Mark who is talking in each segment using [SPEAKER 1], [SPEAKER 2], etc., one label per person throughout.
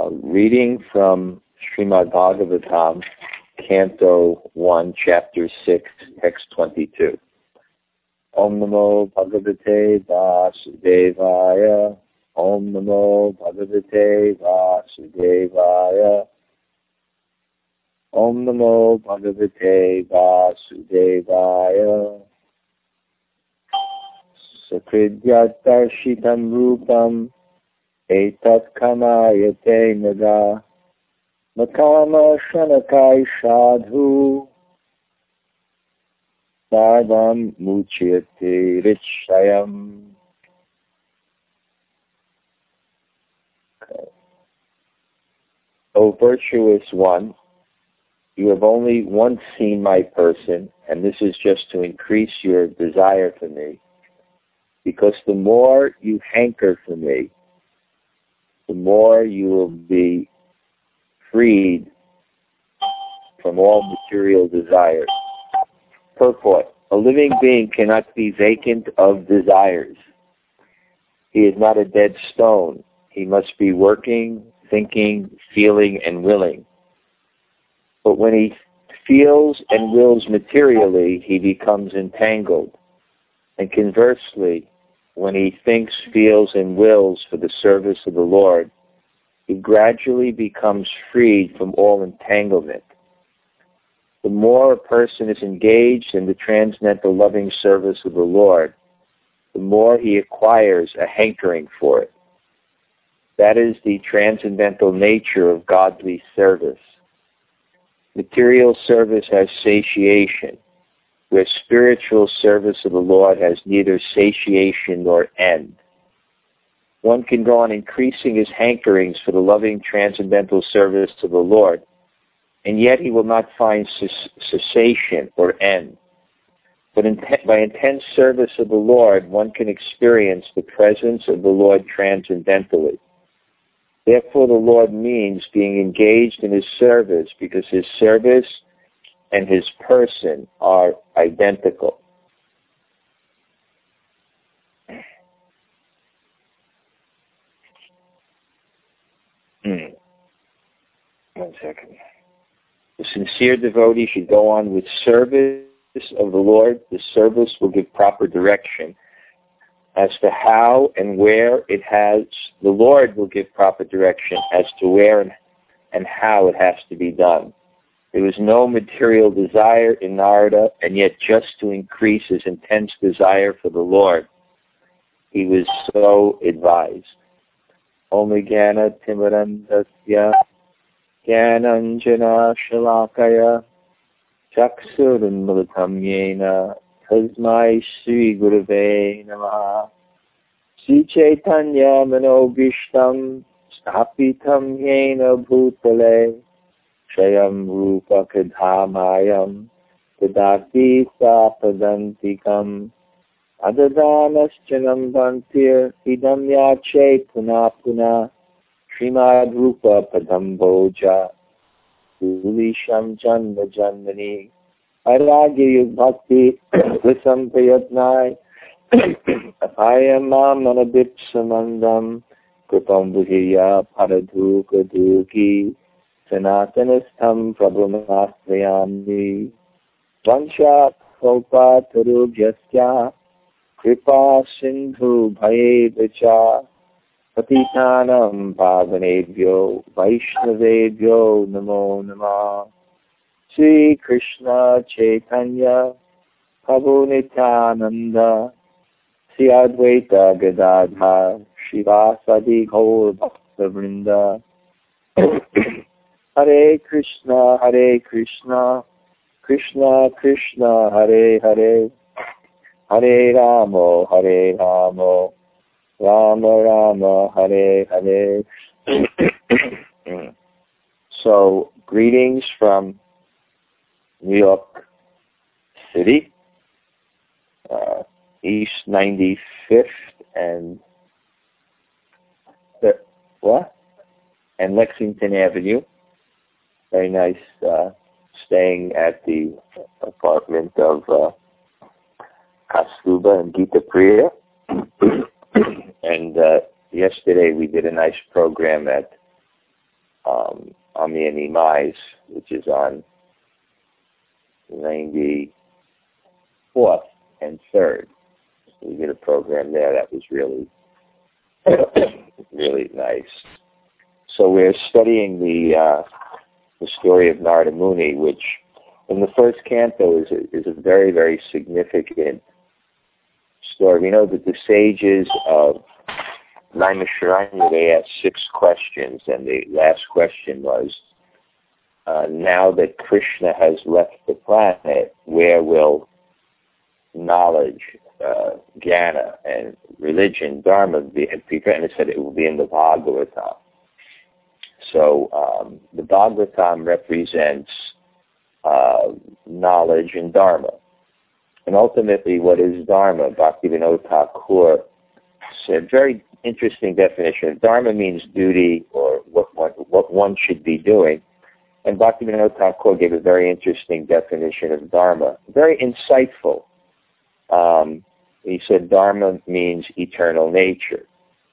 [SPEAKER 1] Reading from Srimad Bhagavatam, Canto 1, Chapter 6, Text 22. Om Namo Bhagavate Vasudevaya. Om Namo Bhagavate Vasudevaya. Om Namo Bhagavate Vasudevaya. Sakridyattarshitam Rupam Etat Kamayate Nada Makama Shanakai Sadhu Sarvam Muchyate Richayam. O virtuous one, you have only once seen my person, and this is just to increase your desire for me, because the more you hanker for me, the more you will be freed from all material desires. Purport: a living being cannot be vacant of desires. He is not a dead stone. He must be working, thinking, feeling, and willing. But when he feels and wills materially, he becomes entangled. And conversely, when he thinks, feels, and wills for the service of the Lord, he gradually becomes freed from all entanglement. The more a person is engaged in the transcendental loving service of the Lord, the more he acquires a hankering for it. That is the transcendental nature of godly service. Material service has satiation, where spiritual service of the Lord has neither satiation nor end. One can go on increasing his hankerings for the loving transcendental service of the Lord, and yet he will not find cessation or end. But by intense service of the Lord, one can experience the presence of the Lord transcendentally. Therefore, the Lord means being engaged in his service, because his service and his person are identical. One second. The sincere devotee should go on with service of the Lord. The service will give proper direction. As to how and where it has, the Lord will give proper direction as to where and how it has to be done. There was no material desire in Narada, and yet just to increase his intense desire for the Lord, he was so advised. Om Jnana Timirandasya Jnananjana Shalakaya Chaksurunmilitam Yena Tasmai Sri Gurave Namaha. Sri Chaitanya Manobhishtam Sthapitam Yena Bhutale Shayam Rupa Kadhamayam Tadati Sapadantikam Adadanaschanam Bantir Idam Yache Puna Puna Srimad Rupa Padamboja Ulisham Janma Janmani Aragya Bhakti Visam Prayatnai Apayam Manabip Samandam Kripam Bhujya Paradhu Kaduki Sanatanistham Prabhumasrayami Vansha Kalpa Tarubhyasya Kripa Sindhu Bhayevacha Patitanam Pavanebhyo Vaishnavebhyo Namo Namah. Sri Krishna Chaitanya Prabhu Nityananda Sri Advaita Gadadhar Shivasadi Gaur Bhakta Vrinda. Hare Krishna Krishna Krishna Hare Hare Hare Rama Rama Rama Hare Hare. So, greetings from New York City, East 95th and Lexington Avenue. Very nice staying at the apartment of Kastuba and Gita Priya. And yesterday we did a nice program at Amya Nimais, which is on 94th and 3rd. So we did a program there that was really, really nice. So we're studying the story of Narada Muni, which in the first canto is a very, very significant story. We know that the sages of Naimisharanya, they asked 6 questions, and the last question was, now that Krishna has left the planet, where will knowledge, jnana, and religion, dharma be? And it said it will be in the Bhagavatam. So the Bhagavatam represents knowledge and dharma. And ultimately, what is dharma? Bhaktivinoda Thakur said, very interesting definition. Dharma means duty, or what one should be doing. And Bhaktivinoda Thakur gave a very interesting definition of dharma, very insightful. He said dharma means eternal nature,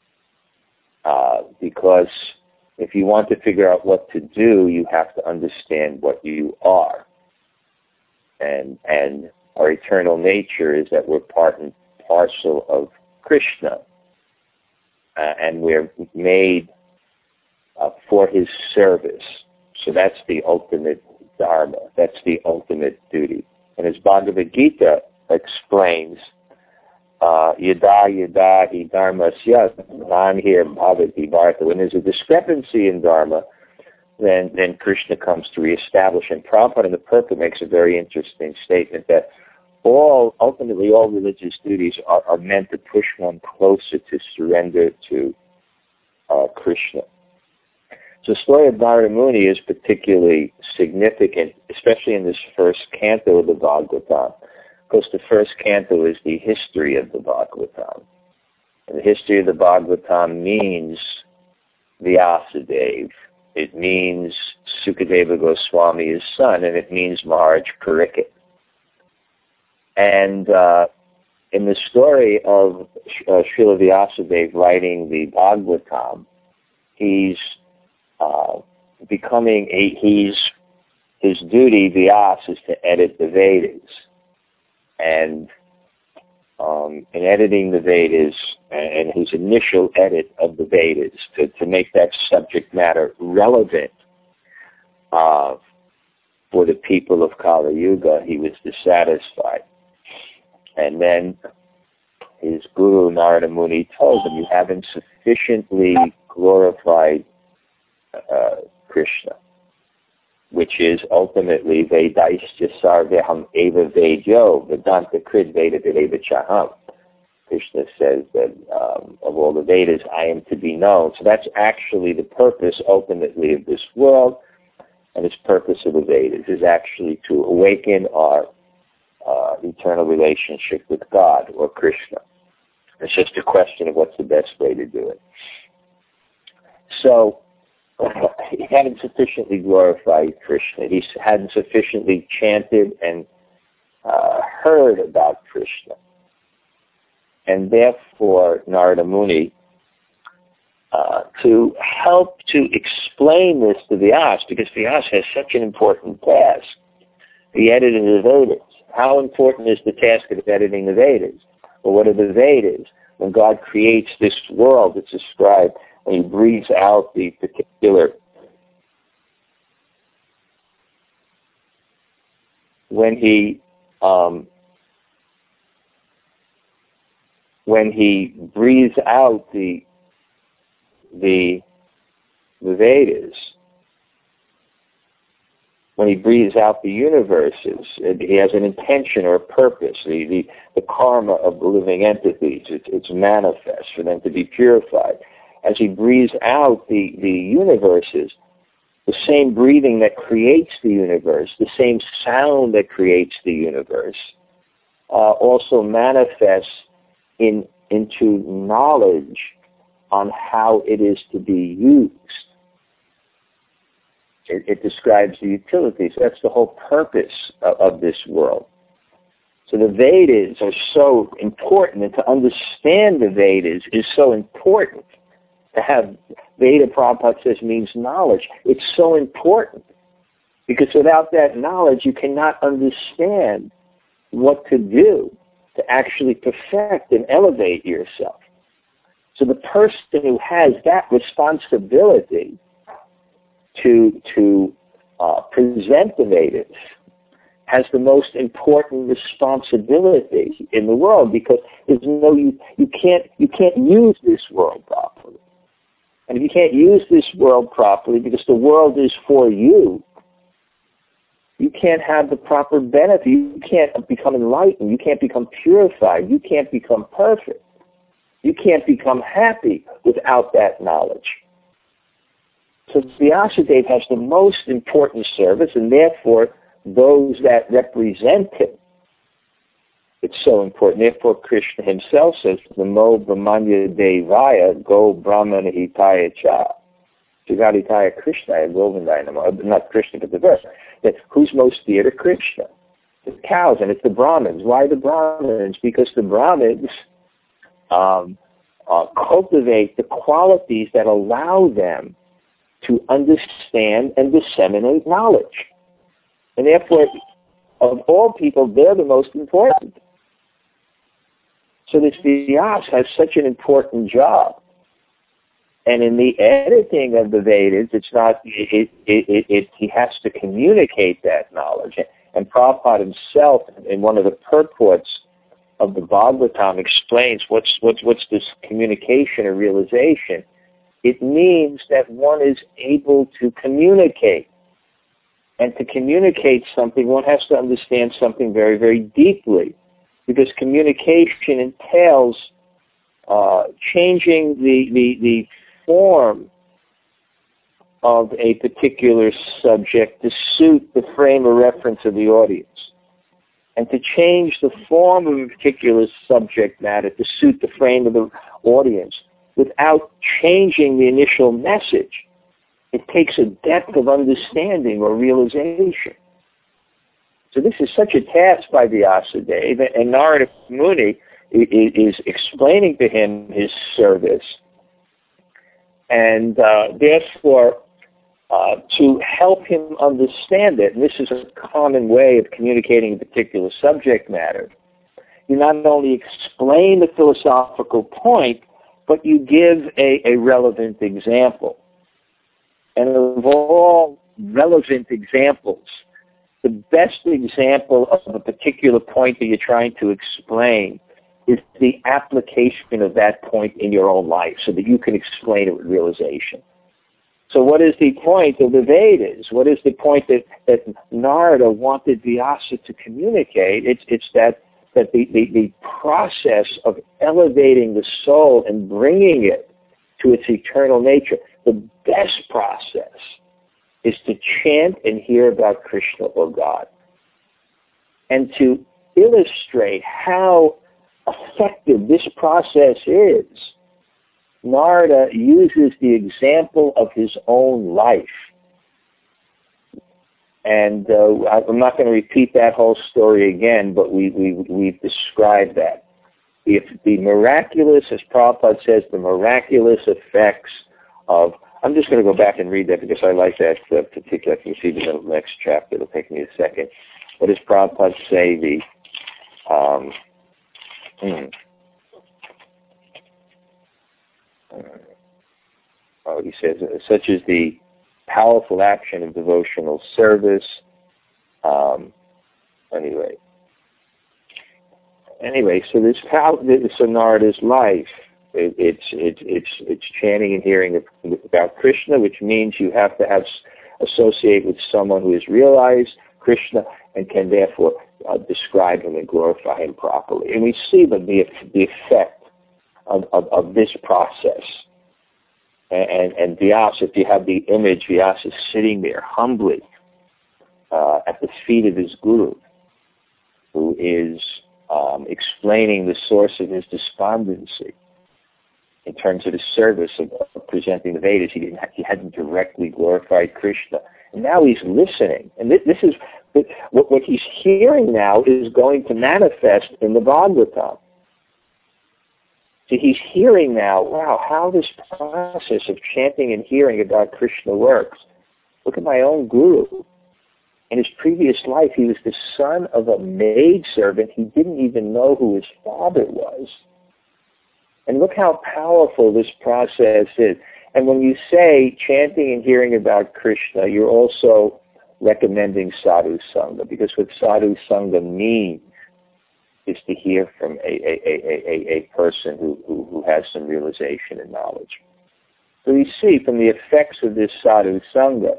[SPEAKER 1] because if you want to figure out what to do, you have to understand what you are. And our eternal nature is that we're part and parcel of Krishna, and we're made for his service. So that's the ultimate dharma. That's the ultimate duty. And as Bhagavad Gita explains, yada yada hi dharmasya nanhir bhavati bharata. When there's a discrepancy in dharma, then Krishna comes to reestablish. And Prabhupada in the Purport makes a very interesting statement that ultimately all religious duties are meant to push one closer to surrender to Krishna. So the story of Narada Muni is particularly significant, especially in this first canto of the Bhagavatam, because the first canto is the history of the Bhagavatam. And the history of the Bhagavatam means Vyasadeva. It means Sukadeva Goswami, his son, and it means Maharaj Pariksit. And in the story of Srila Vyasadeva writing the Bhagavatam, he's his duty, Vyas, is to edit the Vedas. And in editing the Vedas, and his initial edit of the Vedas, to make that subject matter relevant for the people of Kali Yuga, he was dissatisfied. And then his guru, Narada Muni, told him, you haven't sufficiently glorified Krishna, which is ultimately Vedaisya sarveham eva vedyo vedanta krid veda vedeva chaham. Krishna says that of all the Vedas, I am to be known. So that's actually the purpose ultimately of this world, and its purpose of the Vedas is actually to awaken our eternal relationship with God or Krishna. It's just a question of what's the best way to do it. So he hadn't sufficiently glorified Krishna. He hadn't sufficiently chanted and heard about Krishna. And therefore, Narada Muni, to help to explain this to Vyas, because Vyas has such an important task, the editing of the Vedas. How important is the task of editing the Vedas? Well, what are the Vedas? When God creates this world, it's described when he breathes out the particular, when he breathes out the Vedas, when he breathes out the universes, he has an intention or a purpose. The karma of the living entities, it's manifest for them to be purified. As he breathes out the universes, the same breathing that creates the universe, the same sound that creates the universe, also manifests into knowledge on how it is to be used. It describes the utilities. That's the whole purpose of this world. So the Vedas are so important, and to understand the Vedas is so important, to have Veda, Prabhupada says, means knowledge. It's so important because without that knowledge, you cannot understand what to do to actually perfect and elevate yourself. So the person who has that responsibility to present the Vedas has the most important responsibility in the world, because there's no you can't use this world properly. And if you can't use this world properly because the world is for you, you can't have the proper benefit. You can't become enlightened. You can't become purified. You can't become perfect. You can't become happy without that knowledge. So Vyasadeva has the most important service, and therefore those that represent him, it's so important. Therefore Krishna himself says, Namo Brahmanya Devaya Go Brahmana Hitaya Cha. Jagaditaya Krishnaya Govindaya Namo. Not Krishna, but the verse. That who's most dear to Krishna? The cows, and it's the Brahmins. Why the Brahmins? Because the Brahmins cultivate the qualities that allow them to understand and disseminate knowledge. And therefore, of all people, they're the most important. So this Vyas has such an important job. And in the editing of the Vedas, it's not, he has to communicate that knowledge. And Prabhupada himself, in one of the purports of the Bhagavatam, explains what's this communication or realization. It means that one is able to communicate. And to communicate something, one has to understand something very, very deeply. Because communication entails changing the form of a particular subject to suit the frame of reference of the audience. And to change the form of a particular subject matter to suit the frame of the audience without changing the initial message, it takes a depth of understanding or realization. So this is such a task by Vyasadeva, and Narada Muni is explaining to him his service. And therefore, to help him understand it, and this is a common way of communicating a particular subject matter, you not only explain the philosophical point, but you give a relevant example. And of all relevant examples, the best example of a particular point that you're trying to explain is the application of that point in your own life so that you can explain it with realization. So what is the point of the Vedas? What is the point that Narada wanted Vyasa to communicate? It's that the process of elevating the soul and bringing it to its eternal nature, the best process is to chant and hear about Krishna or God. And to illustrate how effective this process is, Narada uses the example of his own life. And I'm not going to repeat that whole story again, but we've described that. If the miraculous, as Prabhupada says, the miraculous effects of, I'm just going to go back and read that because I like that particular, I can see the next chapter, it'll take me a second. What does Prabhupada say? He says, such as the powerful action of devotional service. Anyway, so this Narada's life, it's chanting and hearing about Krishna, which means you have to associate with someone who has realized Krishna and can therefore describe him and glorify him properly. And we see the effect of this process. And Vyasa, if you have the image, Vyasa is sitting there humbly at the feet of his guru, who is explaining the source of his despondency in terms of his service of presenting the Vedas. He hadn't directly glorified Krishna. And now he's listening. And this is what he's hearing now is going to manifest in the Bhagavatam. So he's hearing now, wow, how this process of chanting and hearing about Krishna works. Look at my own guru. In his previous life, he was the son of a maidservant. He didn't even know who his father was. And look how powerful this process is. And when you say chanting and hearing about Krishna, you're also recommending sadhu sangha, because what sadhu sangha means is to hear from a person who has some realization and knowledge. So we see from the effects of this sadhu sangha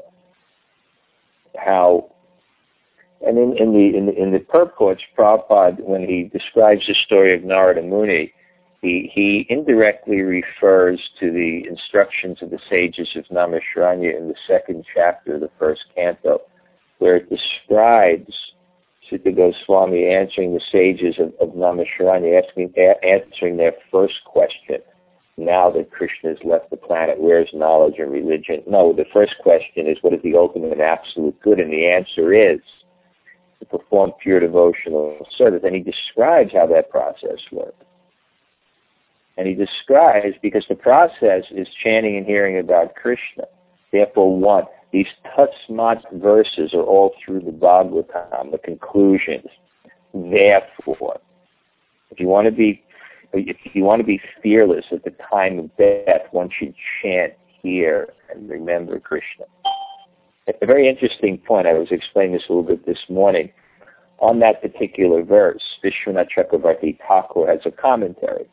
[SPEAKER 1] how, and in the purports, Prabhupada, when he describes the story of Narada Muni, he indirectly refers to the instructions of the sages of Naimisharanya in the second chapter of the first canto, where it describes Sutta Goswami answering the sages of Naimisharanya, answering their first question. Now that Krishna has left the planet, where's knowledge and religion? No, the first question is, what is the ultimate and absolute good? And the answer is to perform pure devotional service. And he describes how that process works. And he describes, because the process is chanting and hearing about Krishna. Therefore, one, these Tatsmat verses are all through the Bhagavatam, the conclusions. Therefore, if you want to be fearless at the time of death, one should chant, hear, and remember Krishna. A very interesting point, I was explaining this a little bit this morning. On that particular verse, Vishwanath Chakravarti Thakur has a commentary.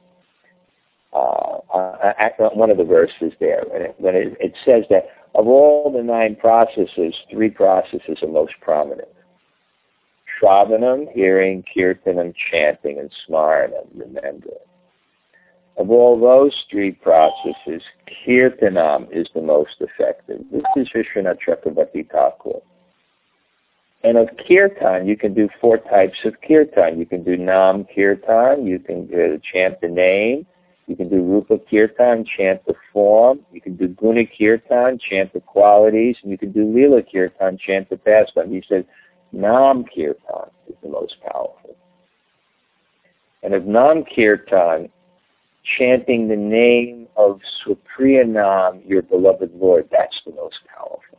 [SPEAKER 1] One of the verses there, when it says that of all the 9 processes, 3 processes are most prominent. Shravanam, hearing, Kirtanam, chanting, and Smaranam, remembering. Of all those 3 processes, Kirtanam is the most effective. This is Vishwanath Chakravarti Thakur. And of Kirtan, you can do 4 types of Kirtan. You can do Nam Kirtan, you can chant the name. You can do Rupa Kirtan, chant the form. You can do Guna Kirtan, chant the qualities. And you can do Lila Kirtan, chant the pastime. He said Nam Kirtan is the most powerful. And of Nam Kirtan, chanting the name of Swapriya Nam, your beloved Lord, that's the most powerful.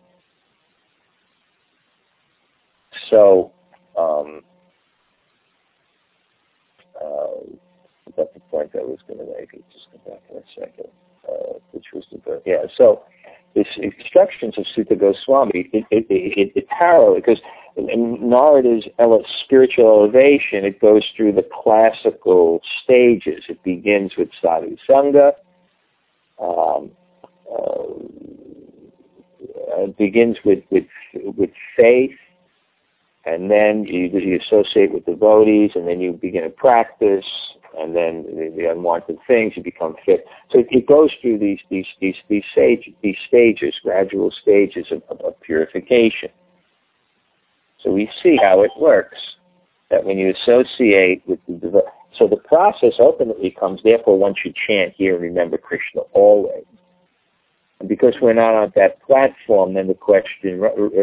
[SPEAKER 1] So, that's the point I was going to make. Just go back in a second. Which was the So, this instructions of Sutta Goswami, it parallel, because in Narada's spiritual elevation, it goes through the classical stages. It begins with sadhu sangha. It begins with faith. And then you associate with devotees, and then you begin to practice, and then the unwanted things, you become fit. So it goes through these stages, gradual stages of purification. So we see how it works, that when you associate with so the process ultimately comes, therefore one should chant, hear, and remember Krishna always. And because we're not on that platform, then the question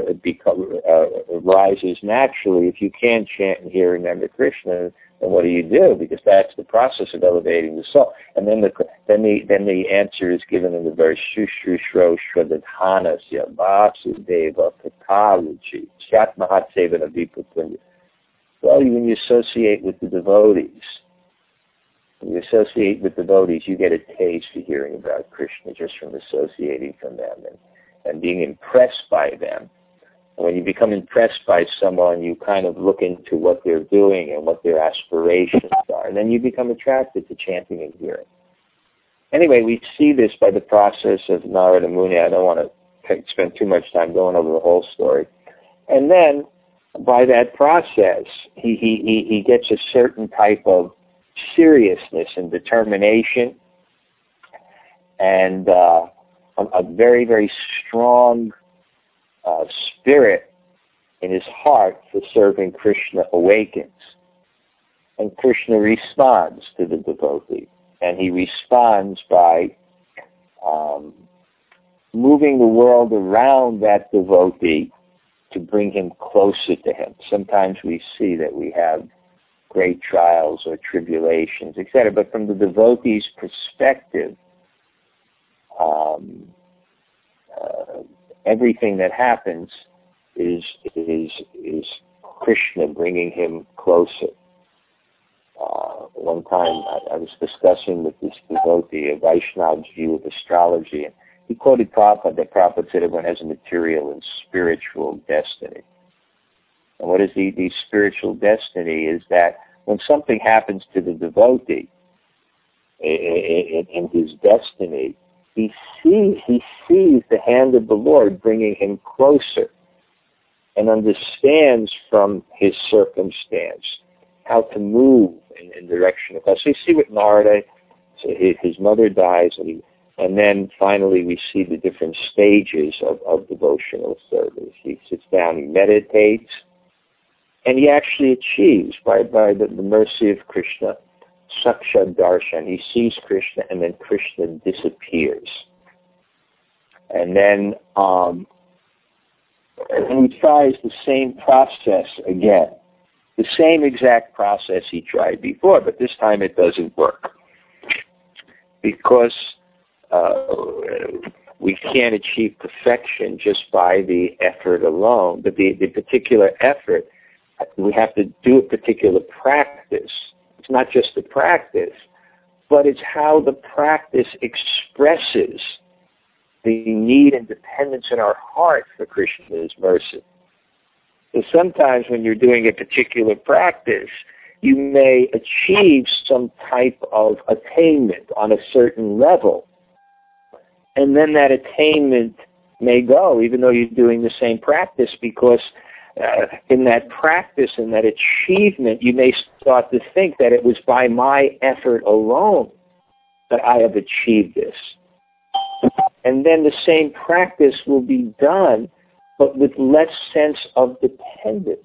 [SPEAKER 1] arises naturally. If you can't chant and hear, remember Krishna, then what do you do? Because that's the process of elevating the soul. And then the answer is given in the verse Shushrusro Shradadhanasya Vasudeva Kataruchi Chat Mahatsevana Vipapunya. Well, when you associate with the devotees, you get a taste for hearing about Krishna just from associating from them and being impressed by them. And when you become impressed by someone, you kind of look into what they're doing and what their aspirations are. And then you become attracted to chanting and hearing. Anyway, we see this by the process of Narada Muni. I don't want to spend too much time going over the whole story. And then, by that process, he gets a certain type of seriousness and determination, and a very, very strong spirit in his heart for serving Krishna awakens. And Krishna responds to the devotee. And he responds by moving the world around that devotee to bring him closer to him. Sometimes we see that we have great trials or tribulations, etc. But from the devotee's perspective, everything that happens is Krishna bringing him closer. One time I was discussing with this devotee a Vaishnava's view of astrology, and he quoted Prabhupada that Prabhupada said everyone has a material and spiritual destiny. And what is the spiritual destiny is that when something happens to the devotee in his destiny, he sees the hand of the Lord bringing him closer and understands from his circumstance how to move in direction of God. So you see with Narada, so his mother dies, and then finally we see the different stages of devotional service. He sits down, he meditates, and he actually achieves, by the mercy of Krishna, Saksha Darshan. He sees Krishna, and then Krishna disappears. And then he tries the same process again. The same exact process he tried before, but this time it doesn't work. Because we can't achieve perfection just by the effort alone. But the particular effort, we have to do a particular practice. It's not just the practice, but it's how the practice expresses the need and dependence in our heart for Krishna's mercy. So sometimes when you're doing a particular practice, you may achieve some type of attainment on a certain level. And then that attainment may go, even though you're doing the same practice, because in that practice, in that achievement, you may start to think that it was by my effort alone that I have achieved this. And then the same practice will be done, but with less sense of dependence.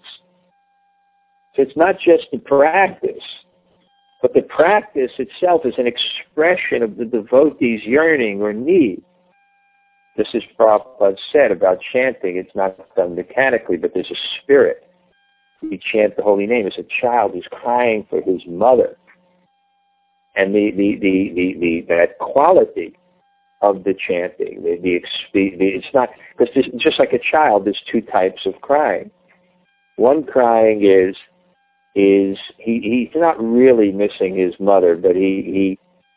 [SPEAKER 1] So it's not just the practice, but the practice itself is an expression of the devotee's yearning or need. This is Prabhupada said about chanting. It's not done mechanically, but there's a spirit. You chant the holy name as a child who's crying for his mother. And that quality of the chanting, it's not, because just like a child, there's two types of crying. One crying is he's not really missing his mother, but he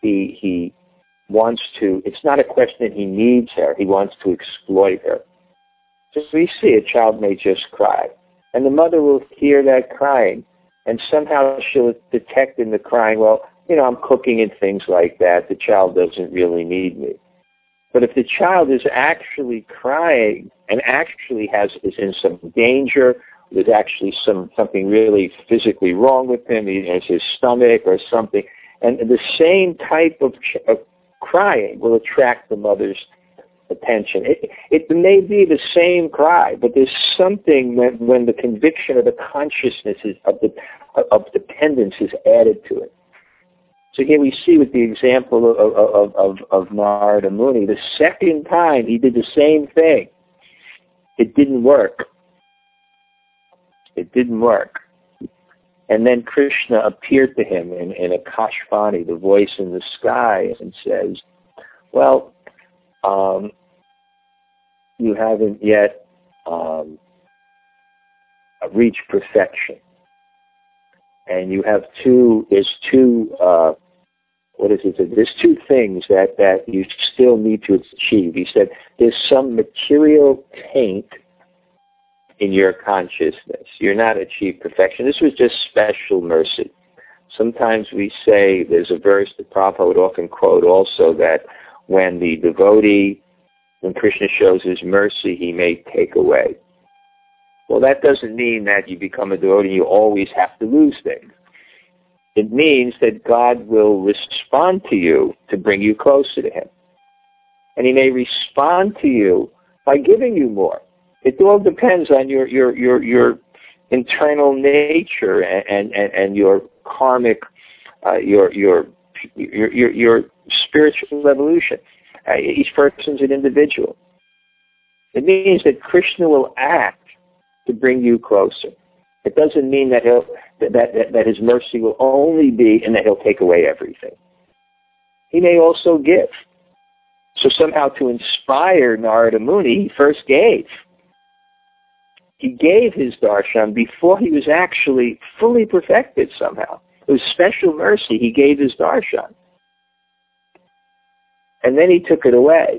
[SPEAKER 1] wants to, it's not a question that he needs her, he wants to exploit her. So we see a child may just cry, and the mother will hear that crying, and somehow she'll detect in the crying, well, I'm cooking and things like that, the child doesn't really need me. But if the child is actually crying and actually is in some danger, there's actually something really physically wrong with him, he has his stomach or something, and the same type of crying will attract the mother's attention. It may be the same cry, but there's something when the conviction or the consciousness of dependence is added to it. So here we see with the example of Narada Muni, the second time he did the same thing. It didn't work. It didn't work. And then Krishna appeared to him in Akashvani, the voice in the sky, and says, well, you haven't yet reached perfection. And you have there's two things that you still need to achieve. He said, there's some material taint in your consciousness. You're not achieved perfection. This was just special mercy. Sometimes we say, there's a verse that Prabhupada would often quote also, that when the devotee, when Krishna shows his mercy, he may take away. Well, that doesn't mean that you become a devotee and you always have to lose things. It means that God will respond to you to bring you closer to him. And he may respond to you by giving you more. It all depends on your internal nature and your karmic, your spiritual evolution. Each person's an individual. It means that Krishna will act to bring you closer. It doesn't mean that that his mercy will only be and that he'll take away everything. He may also give. So somehow to inspire Narada Muni, he first gave. He gave his darshan before he was actually fully perfected somehow. It was special mercy. He gave his darshan. And then he took it away.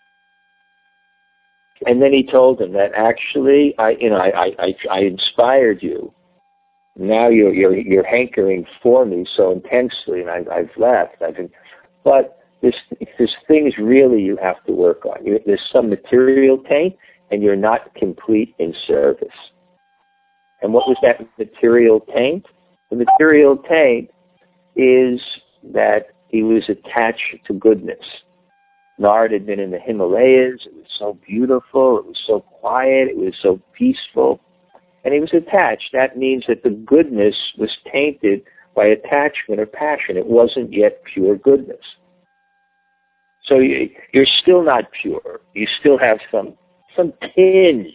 [SPEAKER 1] And then he told him that actually, I inspired you. Now you're hankering for me so intensely, and I've left. But there's things really you have to work on. There's some material taint, and you're not complete in service. And what was that material taint? The material taint is that he was attached to goodness. Narada had been in the Himalayas. It was so beautiful. It was so quiet. It was so peaceful. And he was attached. That means that the goodness was tainted by attachment or passion. It wasn't yet pure goodness. So you're still not pure. You still have some tinge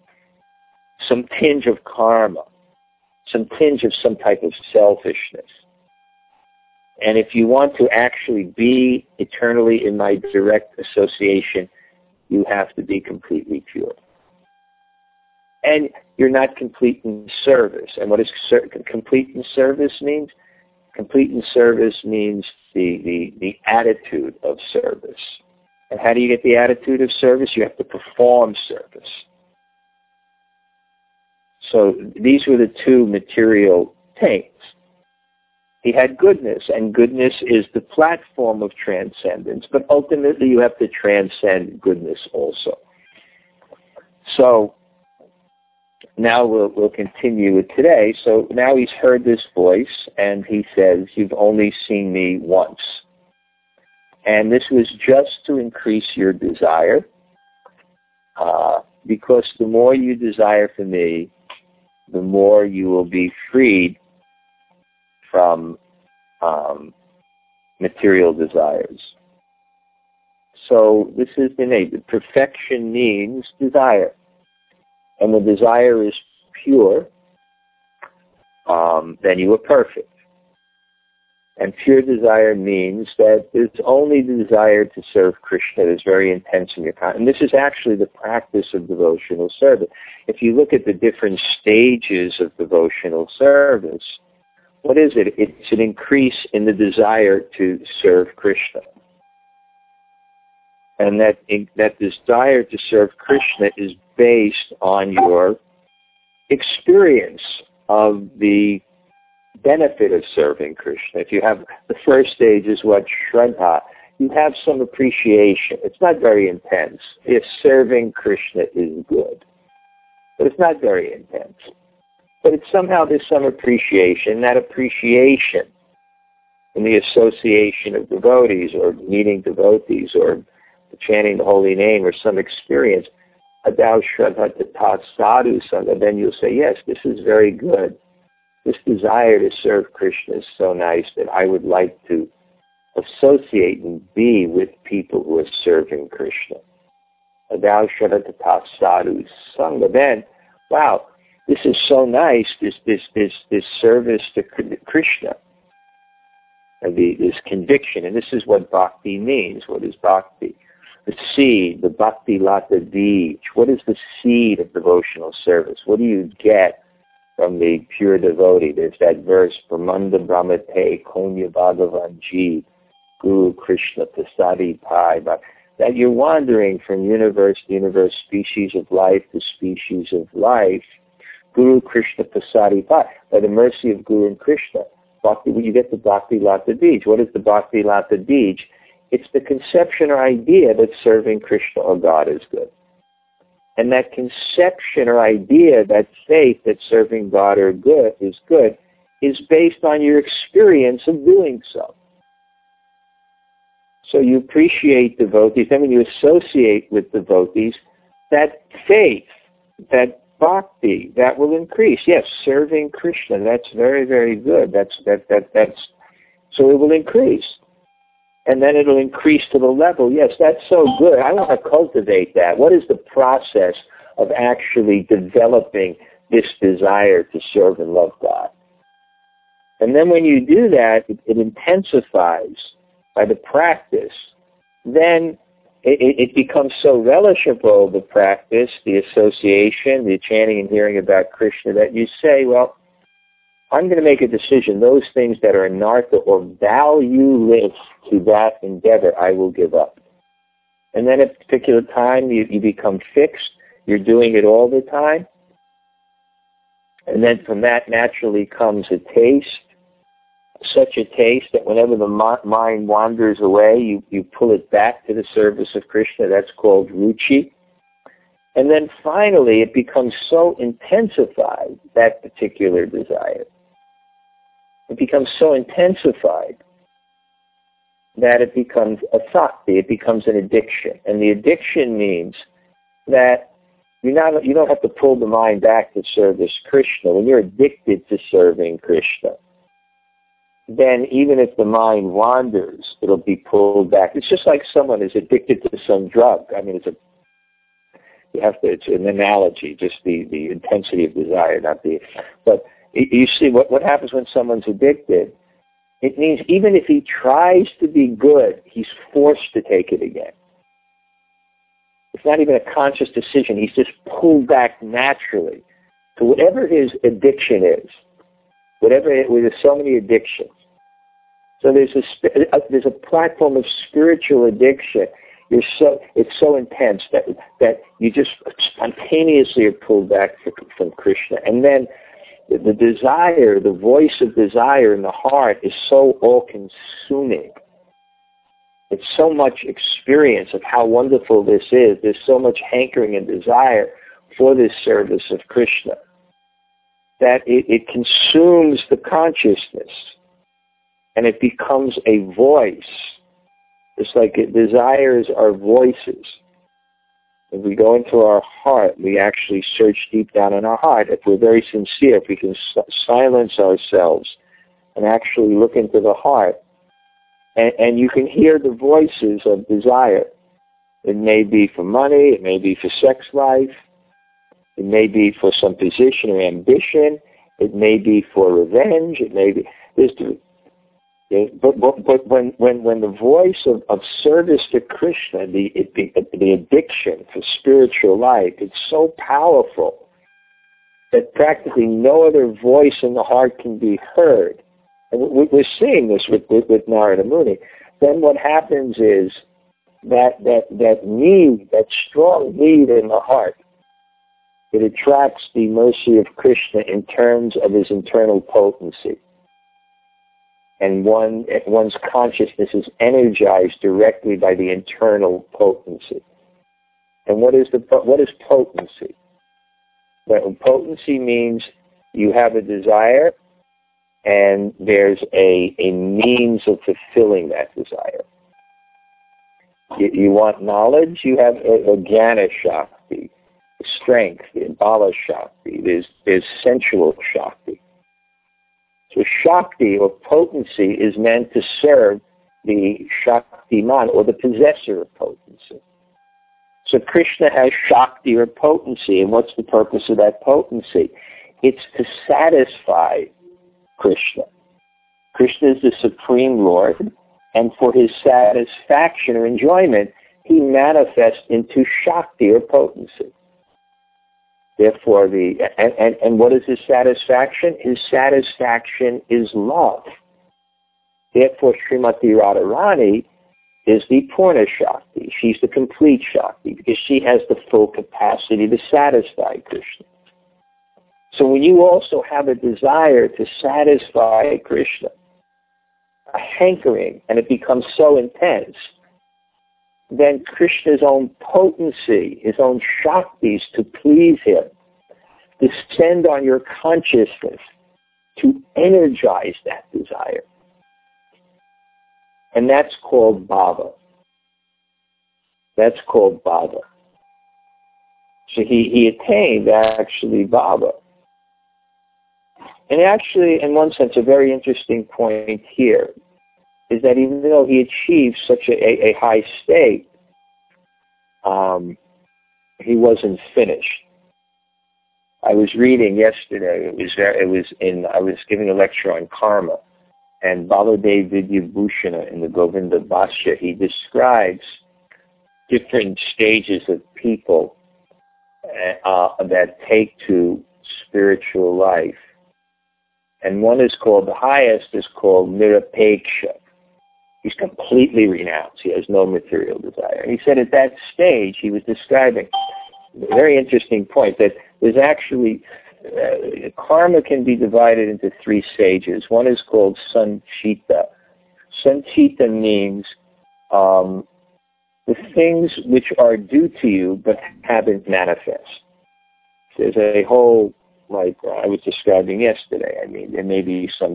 [SPEAKER 1] of karma, some tinge of some type of selfishness. And if you want to actually be eternally in my direct association, you have to be completely pure. And you're not complete in service. And what does complete in service mean? Complete in service means the attitude of service. And how do you get the attitude of service? You have to perform service. So these were the two material taints. He had goodness, and goodness is the platform of transcendence, but ultimately you have to transcend goodness also. So now we'll continue with today. So now he's heard this voice, and he says, you've only seen me once. And this was just to increase your desire, because the more you desire for me, the more you will be freed from material desires. So this is the name. Perfection means desire. And the desire is pure, then you are perfect. And pure desire means that there's only the desire to serve Krishna that is very intense in your conscience. And this is actually the practice of devotional service. If you look at the different stages of devotional service, what is it? It's an increase in the desire to serve Krishna. And that desire to serve Krishna is based on your experience of the benefit of serving Krishna. If you have, the first stage is what? Shraddha. You have some appreciation. It's not very intense. If serving Krishna is good. But it's not very intense. But it's somehow there's some appreciation. That appreciation in the association of devotees or meeting devotees or chanting the holy name or some experience, adau shraddha tat sadhu sangha, then you'll say, yes, this is very good. This desire to serve Krishna is so nice that I would like to associate and be with people who are serving Krishna. Adau shraddha tat sadhu sangha. Then, wow, this is so nice, this service to Krishna. This conviction, and this is what bhakti means. What is bhakti? The seed, the bhakti lata bij. What is the seed of devotional service? What do you get from the pure devotee? There's that verse, Brahmanda Brahmate Konya Bhagavan Ji, Guru Krishna Pasadi Pai. That you're wandering from universe to universe, species of life to species of life, Guru Krishna Pasadi Pai, by the mercy of Guru and Krishna. Bhakti, you get the Bhakti Lata Bij. What is the Bhakti Lata Bij? It's the conception or idea that serving Krishna or God is good. And that conception or idea, that faith that serving God or good is based on your experience of doing so. So you appreciate devotees, and when you associate with devotees, that faith, that bhakti, that will increase. Yes, serving Krishna, that's very, very good. That's so it will increase. And then it'll increase to the level, yes, that's so good. I want to cultivate that. What is the process of actually developing this desire to serve and love God. And then when you do that, it intensifies by the practice. Then it becomes so relishable, the practice, the association, the chanting and hearing about Krishna, that you say, well, I'm going to make a decision. Those things that are anartha or valueless to that endeavor, I will give up. And then at a particular time, you become fixed. You're doing it all the time. And then from that naturally comes a taste, such a taste that whenever the mind wanders away, you pull it back to the service of Krishna. That's called ruchi. And then finally, it becomes so intensified, that particular desire. It becomes so intensified that it becomes a sakti, it becomes an addiction. And the addiction means that you don't have to pull the mind back to service Krishna. When you're addicted to serving Krishna, then even if the mind wanders, it'll be pulled back. It's just like someone is addicted to some drug. I mean, it's an analogy, just the intensity of desire, but you see what happens when someone's addicted. It means even if he tries to be good, he's forced to take it again. It's not even a conscious decision. He's just pulled back naturally to whatever his addiction is. There's so many addictions. So there's a platform of spiritual addiction. It's so intense that you just spontaneously are pulled back from Krishna. And then the desire, the voice of desire in the heart is so all-consuming. It's so much experience of how wonderful this is. There's so much hankering and desire for this service of Krishna that it consumes the consciousness and it becomes a voice. It's like desires are voices. If we go into our heart, we actually search deep down in our heart. If we're very sincere, if we can silence ourselves and actually look into the heart, and you can hear the voices of desire. It may be for money, it may be for sex life, it may be for some position or ambition, it may be for revenge, it may be... But when the voice of service to Krishna, the addiction for spiritual life, it's so powerful that practically no other voice in the heart can be heard. And we're seeing this with Narada Muni. Then what happens is that need, that strong need in the heart, it attracts the mercy of Krishna in terms of his internal potency. And one's consciousness is energized directly by the internal potency. And what is potency? Well, potency means you have a desire and there's a means of fulfilling that desire. You want knowledge, you have a Jnana Shakti, strength, Bala Shakti, there's sensual Shakti. So Shakti or potency is meant to serve the Shaktiman or the possessor of potency. So Krishna has Shakti or potency, and what's the purpose of that potency? It's to satisfy Krishna. Krishna is the Supreme Lord, and for his satisfaction or enjoyment, he manifests into Shakti or potency. Therefore, and what is his satisfaction? His satisfaction is love. Therefore, Srimati Radharani is the Purna Shakti. She's the complete Shakti because she has the full capacity to satisfy Krishna. So when you also have a desire to satisfy Krishna, a hankering, and it becomes so intense, then Krishna's own potency, his own Shaktis to please him, descend on your consciousness to energize that desire. And that's called bhava. That's called bhava. So he attained actually bhava. And actually, in one sense, a very interesting point here is that even though he achieved such a high state, he wasn't finished. I was reading yesterday. I was giving a lecture on karma, and Baladev Vidyabhushana in the Govinda Bhashya, he describes different stages of people that take to spiritual life. And the highest is called Nirapeksha. He's completely renounced. He has no material desire. And he said at that stage, he was describing a very interesting point, that there's actually, karma can be divided into three stages. One is called Sanchita. Sanchita means the things which are due to you but haven't manifest. There's a whole, like I was describing yesterday. I mean, there may be some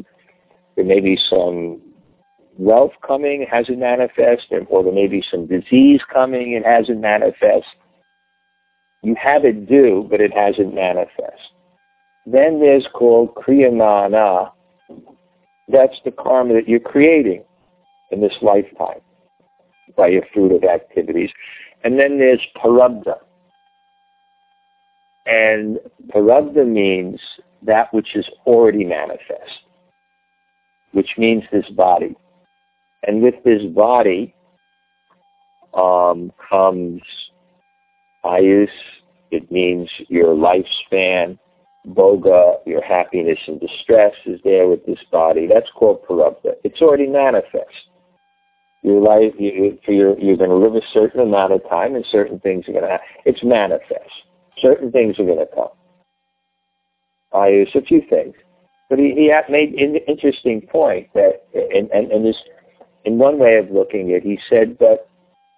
[SPEAKER 1] wealth coming, it hasn't manifested, or there may be some disease coming, it hasn't manifested. You have it due, but it hasn't manifested. Then there's called Kriyamana. That's the karma that you're creating in this lifetime by your fruit of activities. And then there's Prarabdha. And Prarabdha means that which is already manifest, which means this body. And with this body comes ayus, it means your lifespan. Bhoga, your happiness and distress is there with this body. That's called Prarabdha. It's already manifest. Your life, you're going to live a certain amount of time, and certain things are going to happen. It's manifest. Certain things are going to come. Ayus, a few things. But he made an interesting point that, and this, in one way of looking at it, he said that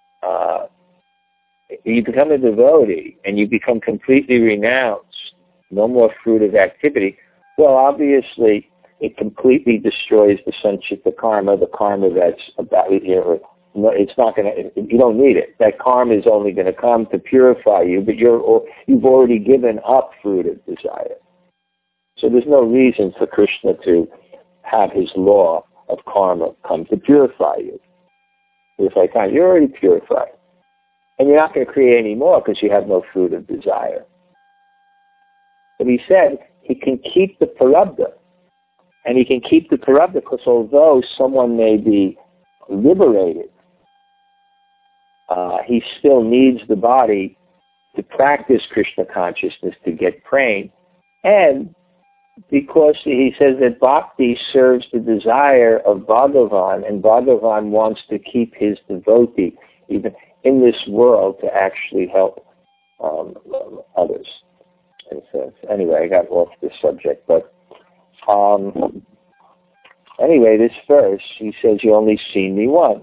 [SPEAKER 1] you become a devotee and you become completely renounced, no more fruit of activity. Well, obviously, it completely destroys the sanchita karma, the karma that's about, it's not going to, you don't need it. That karma is only going to come to purify you, but you've already given up fruit of desire. So there's no reason for Krishna to have his law of karma come to purify you. You're already purified. And you're not going to create any more because you have no fruit of desire. But he said he can keep the Prarabdha. And he can keep the Prarabdha because although someone may be liberated, he still needs the body to practice Krishna consciousness, to get praying. And because he says that bhakti serves the desire of Bhagavan, and Bhagavan wants to keep his devotee, even in this world, to actually help others. And so, anyway, I got off this subject, but anyway, this verse, he says, you only seen me once.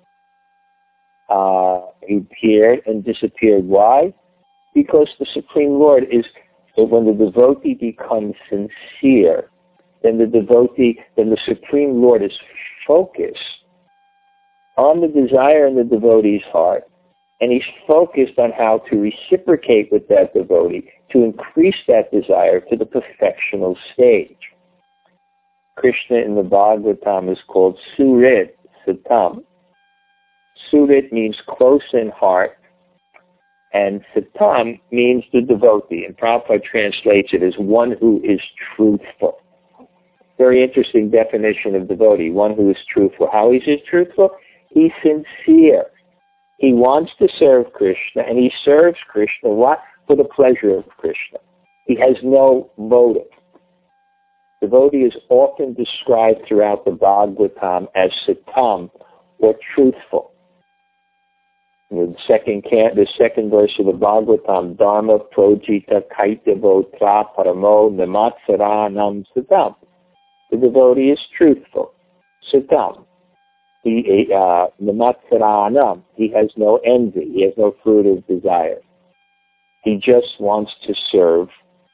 [SPEAKER 1] He appeared and disappeared. Why? Because the Supreme Lord is, when the devotee becomes sincere, then the Supreme Lord is focused on the desire in the devotee's heart, and he's focused on how to reciprocate with that devotee, to increase that desire to the perfectional stage. Krishna in the Bhagavatam is called Surit Satam. Surit means close in heart, and Satam means the devotee, and Prabhupada translates it as one who is truthful. Very interesting definition of devotee, one who is truthful. How is he truthful? He's sincere. He wants to serve Krishna, and he serves Krishna, what? For the pleasure of Krishna. He has no motive. Devotee is often described throughout the Bhagavatam as Satam, or truthful. In the second verse of the Bhagavatam, Dharma projita kaitavo tra paramo namatsaranam Satam. The devotee is truthful. Satam. Namatsaranam. He has no envy. He has no fruit of desire. He just wants to serve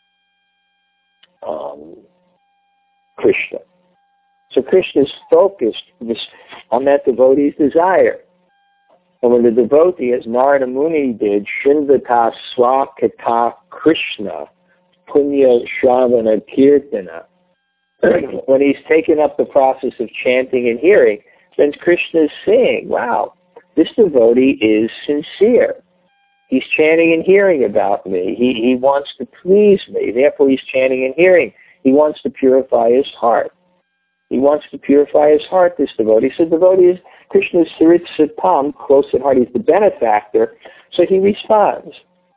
[SPEAKER 1] Krishna. So Krishna is focused on that devotee's desire. And when the devotee, as Narada Muni did, Shrindvata Swakata Krishna, Punya Shravana Kirtana, when he's taken up the process of chanting and hearing, then Krishna is saying, wow, this devotee is sincere. He's chanting and hearing about me. He wants to please me. Therefore, he's chanting and hearing. He wants to purify his heart. He wants to purify his heart, this devotee. So devotee is Krishna's Sarit Satam, close at heart. He's the benefactor. So he responds.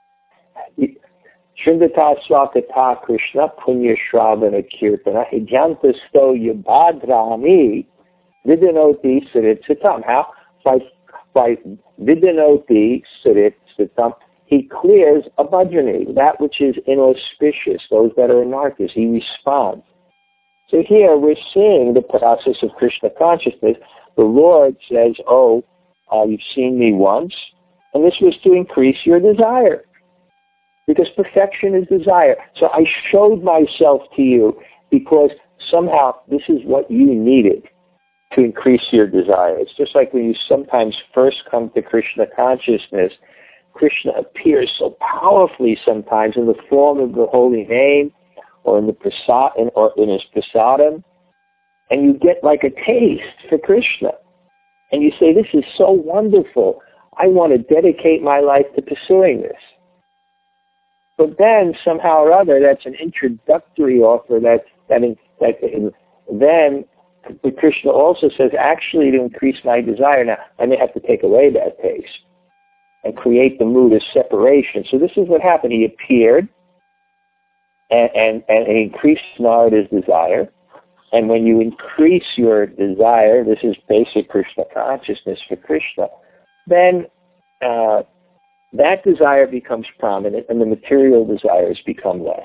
[SPEAKER 1] Shrindata Swakata Krishna Punya Shravana Kirtana Hidyantasto Yabhadrami Vidyanoti Sarit Satam. How? By Vidyanoti Sarit Satam, he clears abhajani, that which is inauspicious, those that are anarchists. He responds. So here we're seeing the process of Krishna consciousness. The Lord says, you've seen me once, and this was to increase your desire. Because perfection is desire. So I showed myself to you because somehow this is what you needed to increase your desire. It's just like when you sometimes first come to Krishna consciousness, Krishna appears so powerfully sometimes in the form of the holy name or in his prasadam, and you get like a taste for Krishna. And you say, this is so wonderful. I want to dedicate my life to pursuing this. But then somehow or other, that's an introductory offer then Krishna also says, actually to increase my desire, now I may have to take away that taste and create the mood of separation. So this is what happened. He appeared and increased Narada's desire. And when you increase your desire, this is basic Krishna consciousness for Krishna, then that desire becomes prominent and the material desires become less.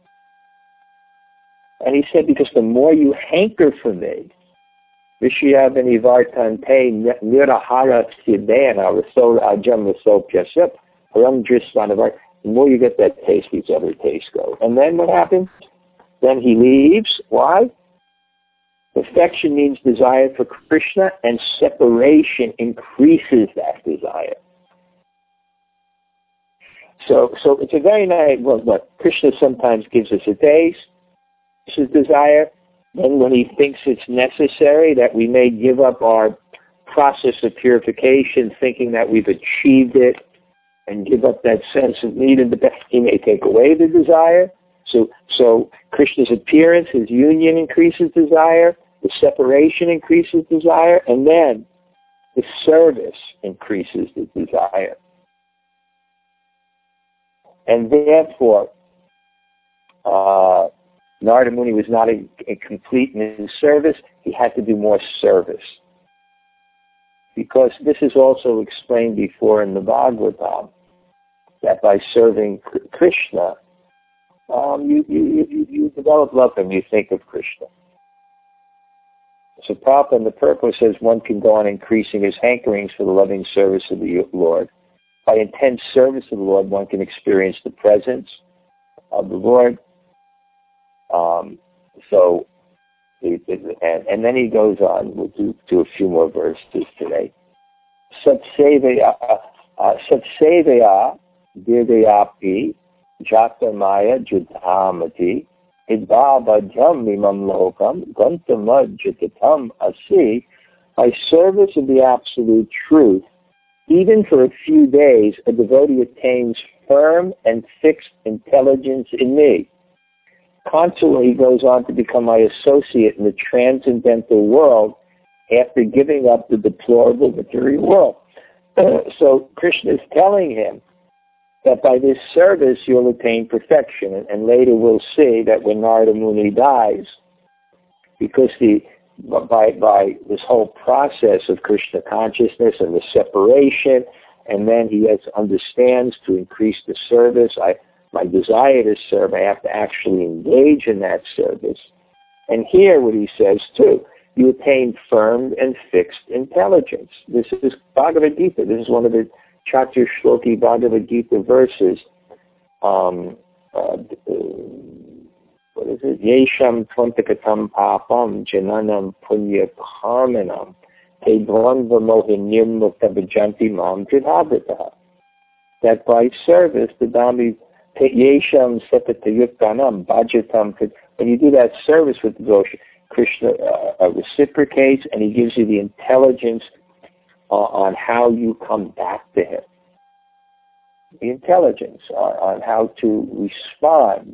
[SPEAKER 1] And he said, because the more you hanker for me, Vishayavani Vartante Nirahara Siddhana Rasol Ajam Rasol Pyasap Haram Drisvanavar, the more you get that taste, these other tastes go. And then what happens? Then he leaves. Why? Perfection means desire for Krishna, and separation increases that desire. So it's a very nice, Krishna sometimes gives us a taste. This is desire. Then when he thinks it's necessary that we may give up our process of purification, thinking that we've achieved it, and give up that sense of need and dependence, he may take away the desire. So Krishna's appearance, his union increases desire, the separation increases desire, and then the service increases the desire. And therefore, Narada Muni was not complete in his service. He had to do more service. Because this is also explained before in the Bhagavatam, that by serving Krishna, you develop love for him, you think of Krishna. So Prabhupada in the purpose says one can go on increasing his hankerings for the loving service of the Lord. By intense service of the Lord, one can experience the presence of the Lord. And then he goes on. We'll do a few more verses today. Satsevaya Dirgayapi Jatamaya Judhamati Idbhabajam Mimam Lokam Gantamajjatatam Asi. By service of the absolute truth, even for a few days, a devotee attains firm and fixed intelligence in me. Constantly, he goes on to become my associate in the transcendental world after giving up the deplorable material world. So Krishna is telling him that by this service you'll attain perfection. And later we'll see that when Narada Muni dies, because by this whole process of Krishna consciousness and the separation, and then he understands to increase the service, my desire to serve, I have to actually engage in that service. And here what he says too, you attain firm and fixed intelligence. This is Bhagavad Gita. This is one of the Chatur Shloki Bhagavad Gita verses. What is it? Yesham Tvantakatam Papam Jananam Punya Karmanam Te Dvandva Mohinyam Muktabajanti Mam Jidhabrataha. That by service, the Dhammi Yesham Satatayuktanam Bhajatam. When you do that service with devotion, Krishna reciprocates, and he gives you the intelligence on how you come back to him. the intelligence on how to respond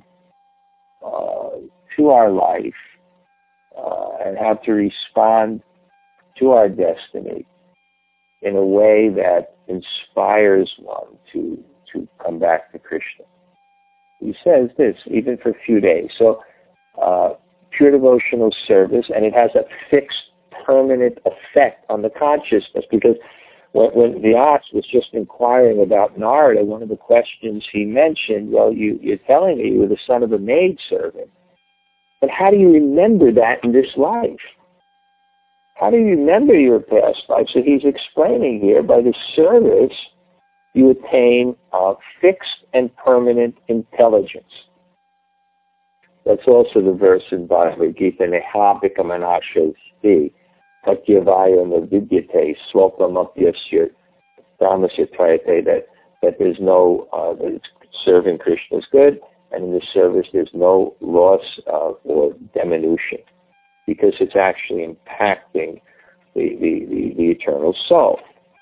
[SPEAKER 1] to our life and how to respond to our destiny in a way that inspires one to come back to Krishna. He says this, even for a few days. So, pure devotional service, and it has a fixed, permanent effect on the consciousness, because when Vyas was just inquiring about Narada, one of the questions he mentioned, well, you're telling me you were the son of a maidservant, but how do you remember that in this life? How do you remember your past life? So he's explaining here, by the service, you attain fixed and permanent intelligence. That's also the verse in Bhagavad Gita, Neha bikamanashosti, tatyavaya navidyate, swalpamapyasya dhamasya trayate, that there's no, that serving Krishna is good, and in the service there's no loss or diminution, because it's actually impacting the eternal soul.